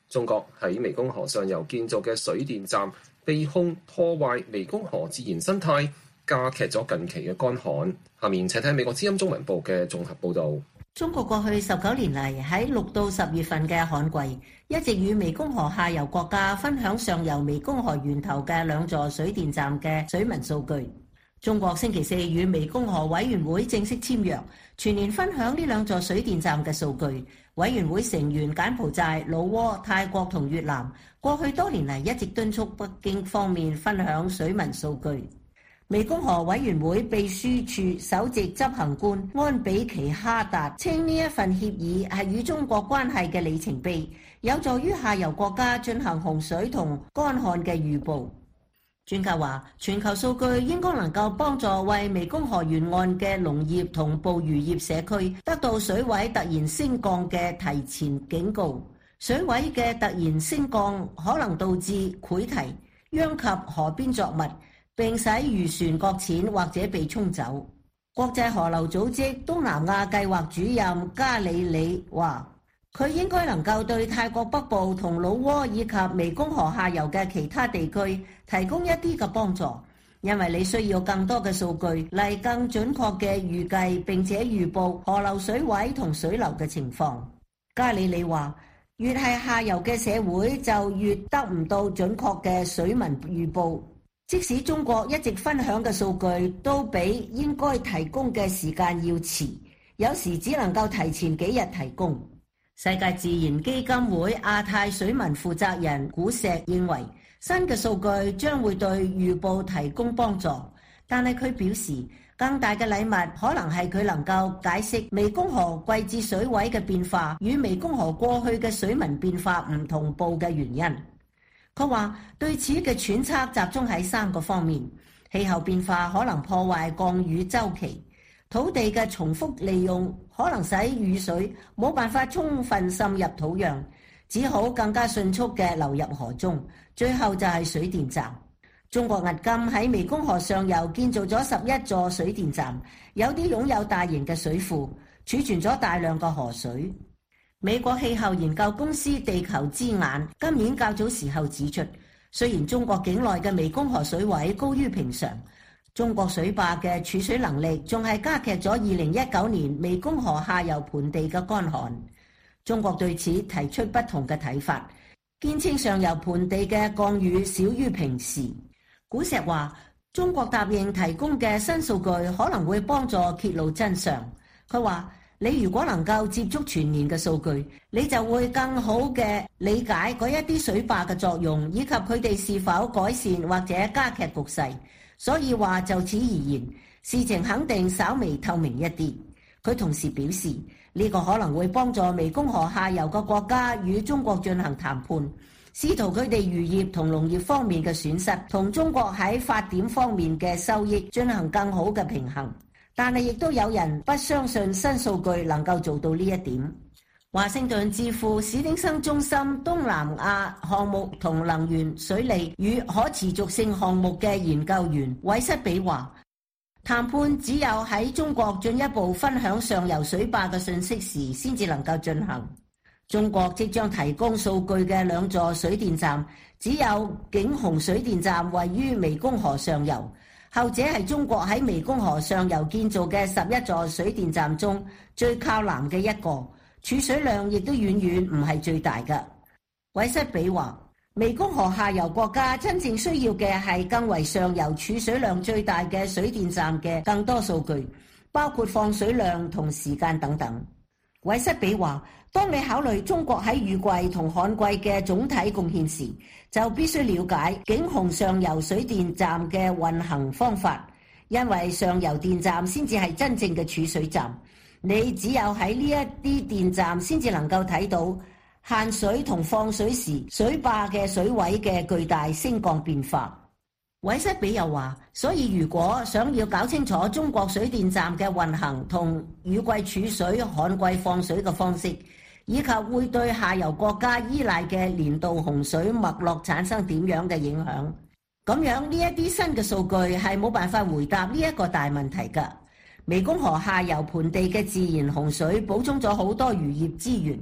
中國喺湄公河上游建造嘅水電站被控破壞湄公河自然生態，加劇咗近期嘅乾旱。下面請睇美國之音中文部嘅綜合報導。 中國過去19年嚟喺6到10月份嘅旱季，一直與湄公河下游國家分享上游湄公河源頭嘅2座水電站嘅水文數據。中國星期四與湄公河委員會正式簽約，全年分享呢2座水電站嘅數據。委員會成員柬埔寨、老撾、泰國同越南過去多年嚟一直敦促北京方面分享水文數據。湄公河委員會秘書處首席執行官安比奇哈達稱，呢一份協議係與中國關係嘅里程碑，有助於下游國家進行洪水同乾旱嘅預報。專家話，全球數據應該能夠幫助為湄公河沿岸嘅農業同捕魚業社區得到水位突然升降嘅提前警告。水位嘅突然升降可能導致潰堤，殃及河邊作物，並使漁船擱淺或者被沖走。國際河流組織東南亞計劃主任加里里話，佢應該能夠對泰國北部同老撾以及湄公河下游嘅其他地區提供一啲嘅幫助，因為你需要更多嘅數據嚟更準確嘅預計並且預報河流水位同水流嘅情況。加里里話，越係下游嘅社會就越得唔到準確嘅水文預報，即使中國一直分享嘅數據都比應該提供嘅時間要遲，有時只能夠提前幾日提供。世界自然基金會亞太水文負責人古石認為，新嘅數據將會對預報提供幫助，但係佢表示，更大嘅禮物可能係佢能夠解釋湄公河季節水位嘅變化與湄公河過去嘅水文變化唔同步嘅原因。佢話對此嘅揣測集中喺3個方面：氣候變化可能破壞降雨週期，土地嘅重複利用可能使雨水冇辦法充分滲入土壤，只好更加迅速嘅流入河中。最後就係水電站。中國迄今喺湄公河上游建造咗11座水電站，有啲擁有大型嘅水庫，儲存咗大量嘅河水。美國氣候研究公司地球之眼今年較早時候指出，雖然中國境內嘅湄公河水位高於平常，中國水壩嘅儲水能力仲係加劇咗2019年湄公河下游盆地嘅乾旱。中國對此提出不同嘅睇法，堅稱上游盆地嘅降雨少於平時。古石話，中國答應提供嘅新數據可能會幫助揭露真相。佢話，你如果能夠接觸全年嘅數據，你就會更好嘅理解嗰一啲水壩嘅作用，以及佢哋是否改善或者加劇局勢。所以話就此而言，事情肯定稍微透明一啲。佢同時表示，呢個可能會幫助湄公河下游嘅國家與中國進行談判，試圖佢哋漁業同農業方面嘅損失同中國喺發電方面嘅收益進行更好嘅平衡。但係亦都有人不相信新數據能夠做到呢一點。華盛頓智庫史丁生中心東南亞項目同能源、水利與可持續性項目嘅研究員韋瑟比話，談判只有喺中國進一步分享上游水壩嘅信息時先至能夠進行。中國即將提供數據嘅2座水電站，只有景洪水電站位於湄公河上游，後者係中國喺湄公河上游建造嘅11座水電站中最靠南嘅一個，儲水量亦都遠遠唔係最大嘅。韋瑟比話，湄公河下游國家真正需要嘅係更為上游儲水量最大嘅水電站嘅更多數據，包括放水量同時間等等。韋瑟比話，當你考慮中國喺雨季同旱季嘅總體貢獻時，就必須了解景洪上游水電站嘅運行方法，因為上游電站先至係真正嘅儲水站。你只有喺呢一啲電站先至能夠睇到限水同放水時水壩嘅水位嘅巨大升降變化。韋瑟比又話，所以如果想要搞清楚中國水電站嘅運行同雨季儲水、旱季放水嘅方式，以及會對下游國家依賴嘅年度洪水脈絡產生點樣嘅影響，咁樣呢一啲新嘅數據係冇辦法回答呢一個大問題㗎。湄公河下游盆地嘅自然洪水補充咗好多漁業資源，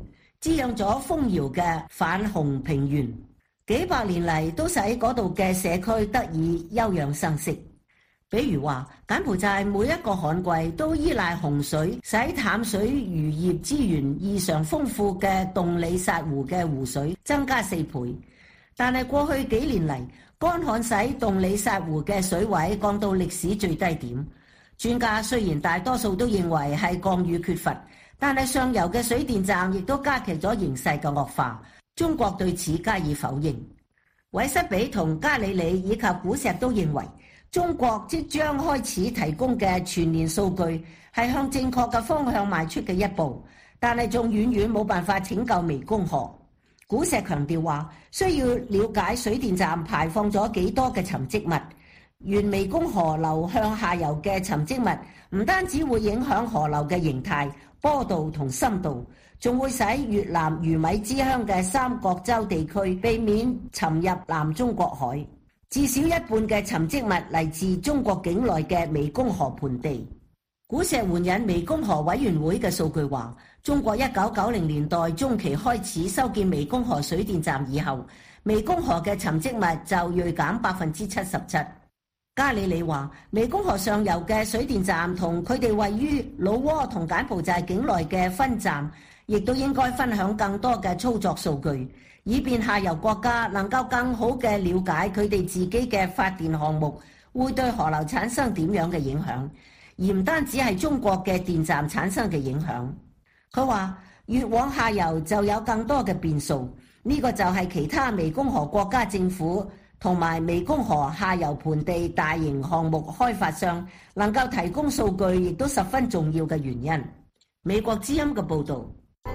滋養咗豐饒嘅泛紅平原，幾百年嚟都使嗰度嘅社區得以休養生息。比如話，柬埔寨每一個旱季都依賴洪水，使淡水漁業資源異常豐富嘅洞里薩湖嘅湖水增加4倍。但係過去幾年嚟，乾旱使洞里薩湖嘅水位降到歷史最低點。專家雖然大多數都認為係降雨缺乏，但係上游嘅水電站亦都加劇咗形勢嘅惡化。中國對此加以否認。韋塞比同加里里以及古石都認為，中國即將開始提供嘅全年數據係向正確嘅方向邁出嘅一步，但係仲遠遠冇辦法拯救湄公河。古石強調話，需要了解水電站排放咗幾多嘅沉積物。沿湄公河流向下游嘅沉積物唔單止會影響河流嘅形態、坡度同深度，仲會使越南魚米之鄉嘅三角洲地區避免沉入南中國海。至少一半嘅沉積物嚟自中國境內嘅湄公河盆地。古石援引湄公河委員會嘅數據話，中國1990年代中期開始修建湄公河水電站以後，湄公河嘅沉積物就銳減77%。加里里話，湄公河上游嘅水電站同佢哋位於老撾同柬埔寨境內嘅分站，亦都應該分享更多嘅操作數據，以便下游國家能夠更好嘅了解佢哋自己嘅發電項目會對河流產生點樣嘅影響，而唔單止係中國嘅電站產生嘅影響。佢話越往下游就有更多嘅變數，呢個就係其他湄公河國家政府同埋湄公河下游盆地大型項目開發商能夠提供數據亦都十分重要嘅原因。美國之音嘅報導。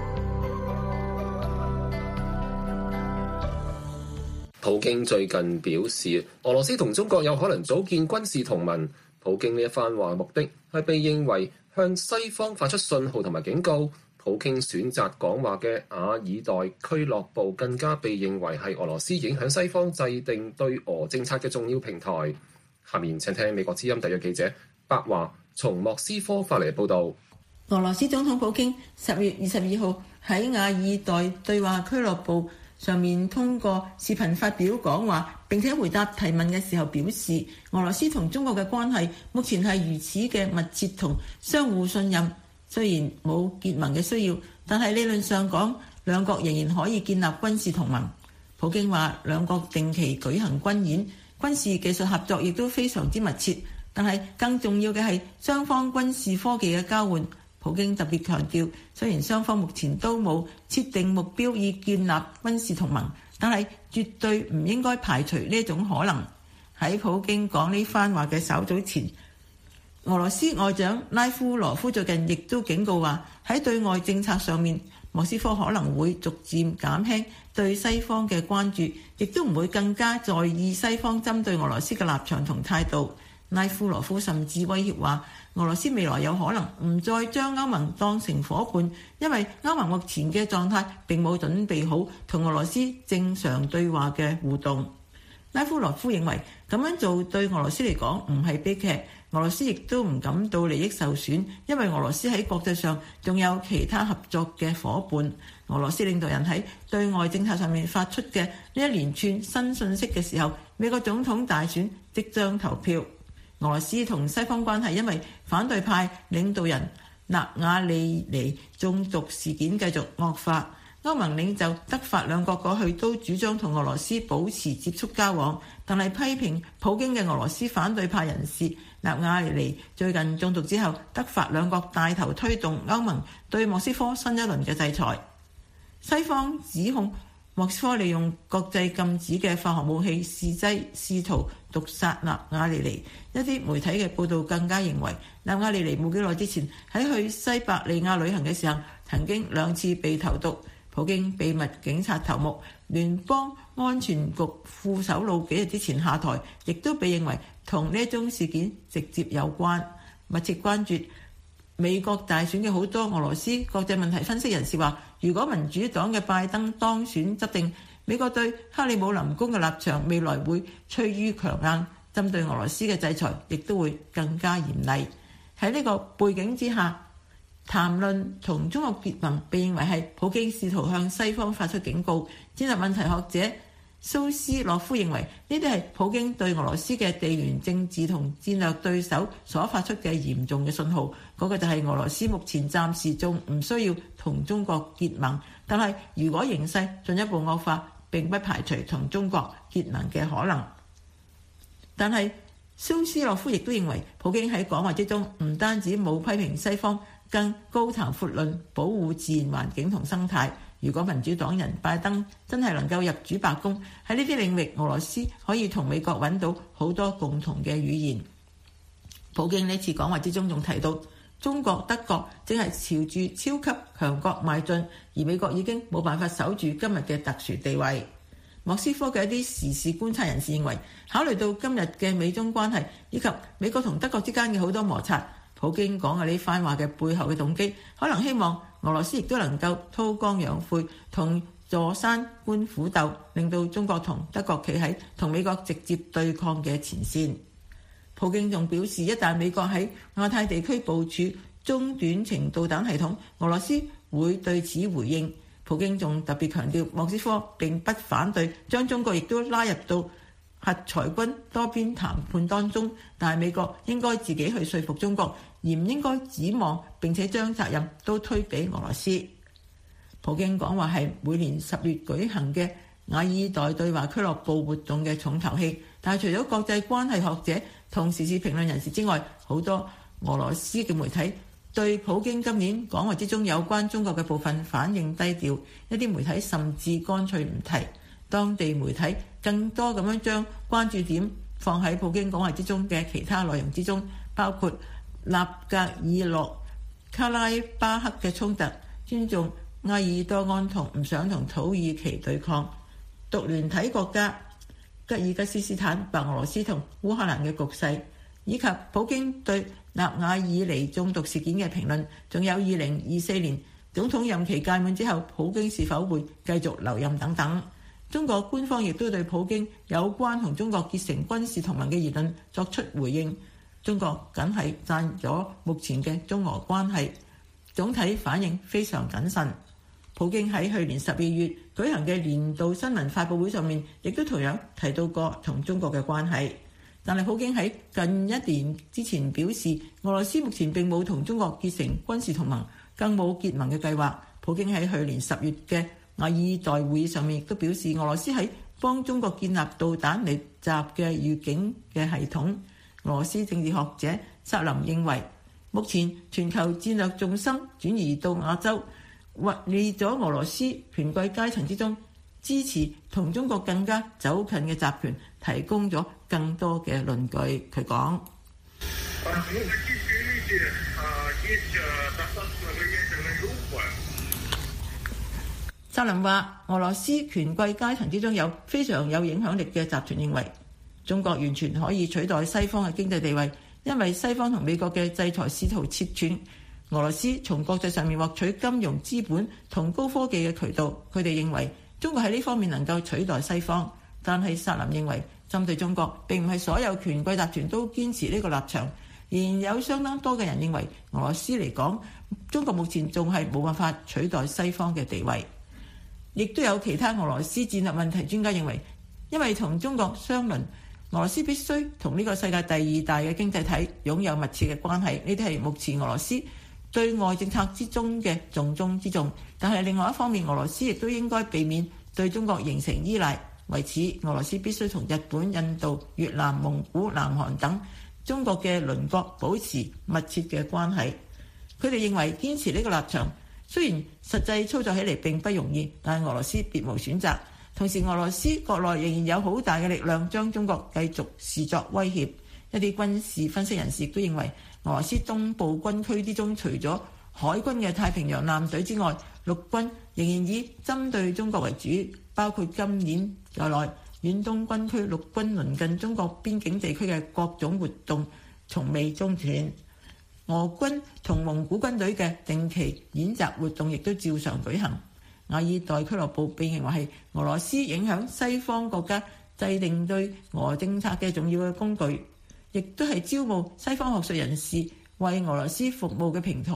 普京最近表示，俄羅斯同中國有可能組建軍事同盟。普京呢一番話目的係被認為向西方發出信號同埋警告。普京選擇講話嘅瓦爾代俱樂部更加被認為係俄羅斯影響西方制定對俄政策嘅重要平台。下面請聽美國之音特約記者白華從莫斯科發嚟報導。 俄羅斯總統普京10月22號喺瓦爾代對話俱樂部上面通過視頻發表講話，並且回答提問嘅時候表示，俄羅斯同中國嘅關係目前係如此嘅密切同相互信任。雖然冇結盟嘅需要，但係理論上講，兩國仍然可以建立軍事同盟。普京話，兩國定期舉行軍演，軍事技術合作亦都非常之密切。但係更重要嘅係雙方軍事科技嘅交換。普京特別強調，雖然雙方目前都冇設定目標以建立軍事同盟，但係絕對唔應該排除呢種可能。喺普京講呢番話嘅稍早前，俄羅斯外長拉夫羅夫最近亦都警告話，喺對外政策上面，莫斯科可能會逐漸減輕對西方嘅關注，亦都唔會更加在意西方針對俄羅斯嘅立場同態度。拉夫羅夫甚至威脅話，俄羅斯未來有可能唔再將歐盟當成夥伴，因為歐盟目前嘅狀態並冇準備好同俄羅斯正常對話嘅互動。拉夫羅夫認為咁樣做對俄羅斯嚟講唔係悲劇，俄羅斯亦都唔感到利益受損，因為俄羅斯喺國際上仲有其他合作嘅夥伴。俄羅斯領導人喺對外政策上面發出嘅呢一連串新信息嘅時候，美國總統大選即將投票。俄羅斯同西方關係因為反對派領導人納瓦利尼中毒事件繼續惡化。歐盟領袖德法兩國過去都主張同俄羅斯保持接觸交往，但係批評普京嘅俄羅斯反對派人士納瓦利尼最近中毒之後，德法兩國帶頭推動歐盟對莫斯科新一輪嘅制裁。西方指控莫斯科利用國際禁止嘅化學武器試劑試圖毒殺納瓦利尼。一啲媒體嘅報道更加認為，納瓦利尼冇幾耐之前喺去西伯利亞旅行嘅時候，曾經2次被投毒。普京秘密警察頭目、聯邦安全局副首腦幾日之前下台，亦都被認為同呢一宗事件直接有關。密切關注美國大選嘅好多俄羅斯國際問題分析人士話，如果民主黨嘅拜登當選執政，美國對克里姆林宮嘅立場未來會趨於強硬，針對俄羅斯嘅制裁亦都會更加嚴厲。喺呢個背景之下， 談論同中國結盟被認為係普京試圖向西方發出警告。戰略問題學者蘇斯洛夫認為呢啲係普京對俄羅斯嘅地緣政治同戰略對手所發出嘅嚴重嘅信號。嗰個就係俄羅斯目前暫時仲唔需要同中國結盟，但係如果形勢進一步惡化，並不排除同中國結盟嘅可能。但係蘇斯洛夫亦都認為，普京喺講話之中唔單止冇批評西方，更高談闊論保護自然環境同生態。如果民主黨人拜登真係能夠入主白宮，喺呢啲領域俄羅斯可以同美國揾到好多共同嘅語言。普京呢次講話之中仲提到，中國、德國正係朝住超級強國邁進，而美國已經冇辦法守住今日嘅特殊地位。莫斯科嘅一啲時事觀察人士認為，考慮到今日嘅美中關係以及美國同德國之間嘅好多摩擦，普京講嘅呢番話嘅背後嘅動機，可能希望俄羅斯亦都能夠韜光養晦，同坐山觀虎鬥，令到中國同德國企喺同美國直接對抗嘅前線。普京仲表示，一旦美國喺亞太地區部署中短程導彈系統，俄羅斯會對此回應。普京仲特別強調，莫斯科並不反對將中國亦都拉入到核裁軍多邊談判當中，但係美國應該自己去說服中國，而唔應該指望並且將責任都推俾俄羅斯。普京講話係每年10月舉行嘅瓦爾代對話俱樂部活動嘅重頭戲，但係除咗國際關係學者同時事評論人士之外，好多俄羅斯嘅媒體對普京今年講話之中有關中國嘅部分反應低調，一啲媒體甚至乾脆唔提。當地媒體更多咁樣將關注點放喺普京講話之中嘅其他內容之中，包括納格爾諾卡拉巴克嘅衝突、尊重埃爾多安同唔想同土耳其對抗、獨聯體國家吉爾吉斯斯坦、白俄羅斯同烏克蘭嘅局勢，以及普京對納瓦爾尼中毒事件嘅評論，仲有2024年總統任期屆滿之後，普京是否會繼續留任等等。中國官方亦都對普京有關同中國結成軍事同盟嘅言論作出回應。中國梗係讚咗目前嘅中俄關係，總體反應非常謹慎。普京喺去年12月舉行嘅年度新聞發佈會上面，亦都同樣提到過同中國嘅關係。但係普京喺近一年之前表示，俄羅斯目前並冇同中國結成軍事同盟，更冇結盟嘅計劃。普京喺去年10月嘅瓦爾代會議上面亦都表示，俄羅斯喺幫中國建立導彈嚟襲嘅預警嘅系統。俄羅斯政治學者薩林認為，目前全球戰略重心轉移到亞洲，為咗俄羅斯權貴階層之中支持同中國更加走近嘅集團提供咗更多嘅論據。佢講：薩林話，俄羅斯權貴階層之中有非常有影響力嘅集團認為，中國完全可以取代西方嘅經濟地位，因為西方同美國嘅制裁試圖切斷俄羅斯從國際上面獲取金融資本同高科技嘅渠道。佢哋認為中國喺呢方面能夠取代西方，但係薩林認為針對中國並唔係所有權貴集團都堅持呢個立場，仍然有相當多嘅人認為俄羅斯嚟講，中國目前仲係冇辦法取代西方嘅地位。亦都有其他俄羅斯戰略問題專家認為，因為同中國相鄰，俄羅斯必須同呢個世界第2大嘅經濟體擁有密切嘅關係，呢啲係目前俄羅斯對外政策之中嘅重中之重。但係另外一方面，俄羅斯亦都應該避免對中國形成依賴，為此俄羅斯必須同日本、印度、越南、蒙古、南韓等中國嘅鄰國保持密切嘅關係。佢哋認為堅持呢個立場雖然實際操作起嚟並不容易，但係俄羅斯別無選擇。同時俄羅斯國內仍然有好大嘅力量將中國繼續視作威脅。一啲軍事分析人士亦都認為，俄羅斯東部軍區之中除咗海軍嘅太平洋艦隊之外，陸軍仍然以針對中國為主，包括今年在內遠東軍區陸軍鄰近中國邊境地區嘅各種活動從未中斷。俄軍同蒙古軍隊嘅定期演習活動亦都照常舉行。瓦爾代俱樂部被認為係俄羅斯影響西方國家制定對俄政策嘅重要嘅工具，亦都係招募西方學術人士為俄羅斯服務嘅平台。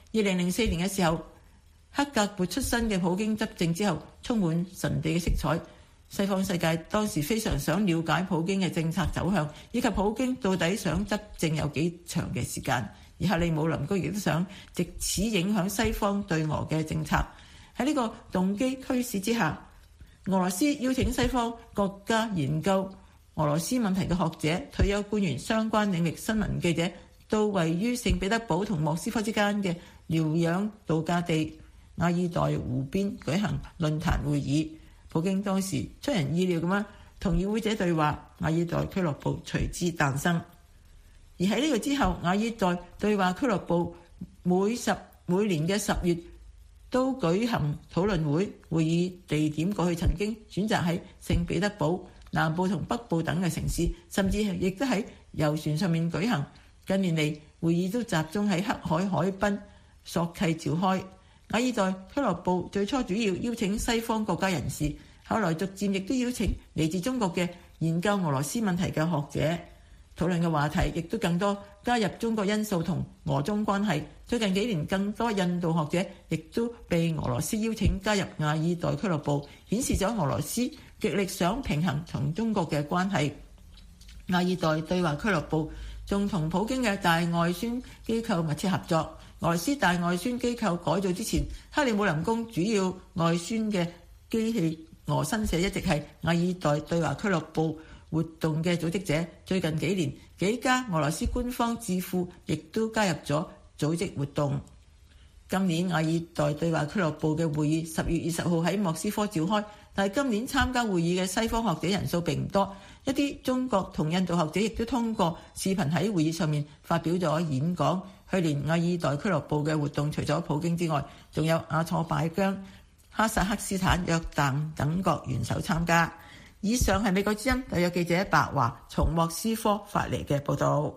2004年嘅時候，克格勃出身嘅普京執政之後，充滿神秘嘅色彩。西方世界當時非常想了解普京嘅政策走向，以及普京到底想執政有幾長嘅時間。而克里姆林宮亦都想藉此影響西方對俄嘅政策。喺呢個動機驅使之下，俄羅斯邀請西方國家研究俄羅斯問題嘅學者、退休官員、相關領域新聞記者到位於聖彼得堡同莫斯科之間嘅療養度假地亞爾代湖邊舉行論壇會議。普京當時出人意料咁樣同與會者對話，亞爾代俱樂部隨之誕生。而喺呢個之後，亞爾代對話俱樂部每年嘅10月都舉行討論會，會議地點過去曾經選擇喺聖彼得堡、南部同北部等嘅城市，甚至亦都喺遊船上面舉行。近年嚟，會議都集中喺黑海海濱索契召開。亞爾代俱樂部最初主要邀請西方國家人士，後來逐漸亦都邀請嚟自中國嘅研究俄羅斯問題嘅學者。討論嘅話題亦都更多，加入中國因素同俄中關係。最近幾年，更多印度學者亦都被俄羅斯邀請加入亞爾代俱樂部，顯示咗俄羅斯極力想平衡同中國嘅關係。亞爾代對話俱樂部仲同普京嘅大外宣機構密切合作。俄羅斯大外宣機構改造之前，克里姆林宮主要外宣嘅機器俄新社一直係亞爾代對話俱樂部活動嘅組織者。最近幾年，幾家俄羅斯官方智庫亦都加入咗組織活動。今年亞爾代對話俱樂部嘅會議10月20號喺莫斯科召開，但係今年參加會議嘅西方學者人數並唔多。一啲中國同印度學者亦都通過視頻喺會議上面發表咗演講。去年亞爾代俱樂部嘅活動除咗普京之外，仲有阿塞拜疆、哈薩克斯坦、約旦等國元首參加。以上係美國之音特約記者白華從莫斯科發嚟嘅報導。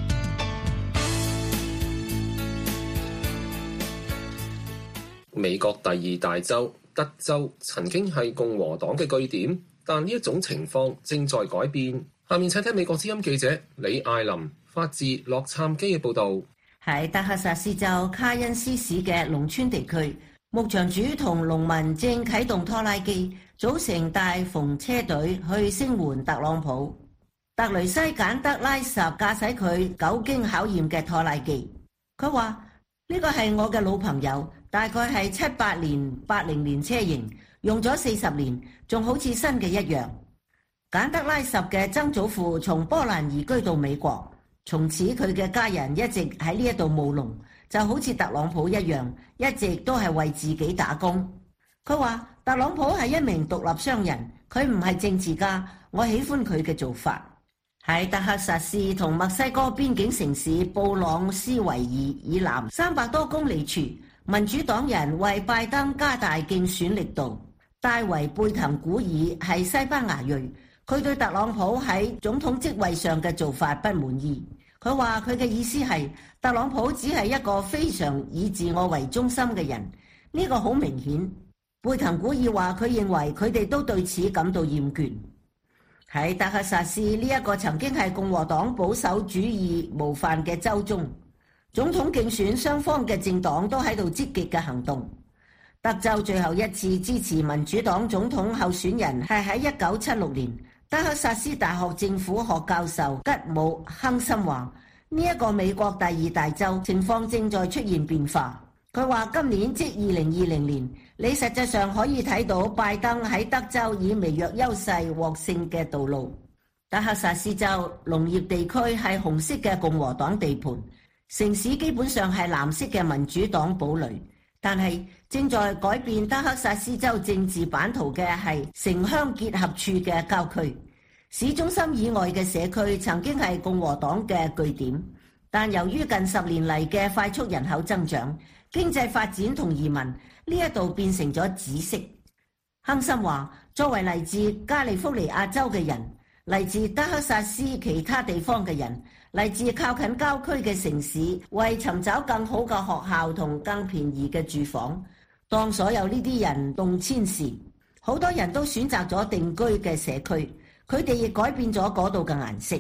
美國第二大州德州曾經係共和黨嘅據點，但呢一種情況正在改變。下面請聽美國之音記者李艾琳發自洛杉磯嘅報導。 喺德克薩斯州卡恩斯市嘅農村地區，牧場主同農民正啟動拖拉機，組成大篷車隊去聲援特朗普。特雷西簡德拉什駕駛佢久經考驗嘅拖拉機，佢話呢個係我嘅老朋友，大概係78年、80年車型，用咗40年，仲好似新嘅一樣。簡德拉什嘅曾祖父從波蘭移居到美國，從此佢嘅家人一直喺呢一度務農，就好似特朗普一樣，一直都係為自己打工。佢話特朗普係一名獨立商人，佢唔係政治家，我喜歡佢嘅做法。喺德克薩斯同墨西哥邊境城市布朗斯維爾以南300多公里處，民主黨人為拜登加大競選力度。戴維貝滕古爾係西班牙裔，佢對特朗普喺總統職位上嘅做法不滿意。佢話佢嘅意思係特朗普只係一個非常以自我為中心嘅人，呢個好明顯。貝滕古爾話佢認為佢哋都對此感到厭倦。喺德克薩斯呢一個曾經係共和黨保守主義模範嘅州中，總統競選雙方嘅政黨都喺度積極嘅行動。德州最後一次支持民主黨總統候選人係喺1976年，德克薩斯大學政府學教授吉姆亨森話：呢一個美國第二大州情況正在出現變化。佢話今年即2020年，你實際上可以睇到拜登喺德州以微弱優勢獲勝嘅道路。德克薩斯州農業地區係紅色嘅共和黨地盤，城市基本上係藍色嘅民主黨堡壘。但係正在改變德克薩斯州政治版圖嘅係城鄉結合處嘅郊區，市中心以外嘅社區曾經係共和黨嘅據點，但由於近10年嚟嘅快速人口增長、經濟發展同移民，呢一度變成咗紫色。亨森話：作為嚟自加利福尼亞州嘅人，嚟自德克薩斯其他地方嘅人，嚟自靠近郊區嘅城市，為尋找更好嘅學校同更便宜嘅住房。當所有呢啲人動遷時，好多人都選擇咗定居嘅社區，佢哋亦改變咗嗰度嘅顏色。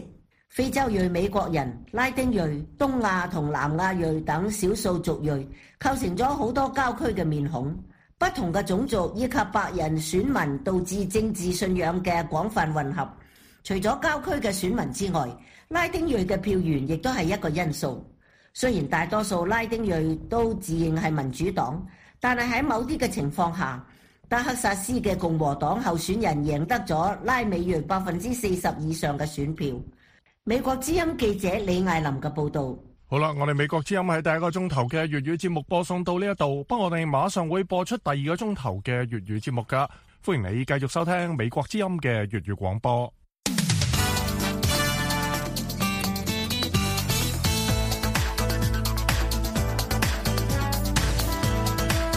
非洲裔美國人、拉丁裔、東亞同南亞裔等少數族裔構成咗好多郊區嘅面孔。不同嘅種族以及白人選民導致政治信仰嘅廣泛混合。除咗郊區嘅選民之外，拉丁裔嘅票源亦都係一個因素。雖然大多數拉丁裔都自認係民主黨，但係喺某啲嘅情況下，德克薩斯嘅共和黨候選人贏得咗拉美裔40%以上嘅選票。美國之音記者李艾琳嘅報道。 好啦，我哋美國之音喺第一個鐘頭嘅粵語節目播送到呢一度，不過我哋馬上會播出第二個鐘頭嘅粵語節目噶，歡迎你繼續收聽美國之音嘅粵語廣播。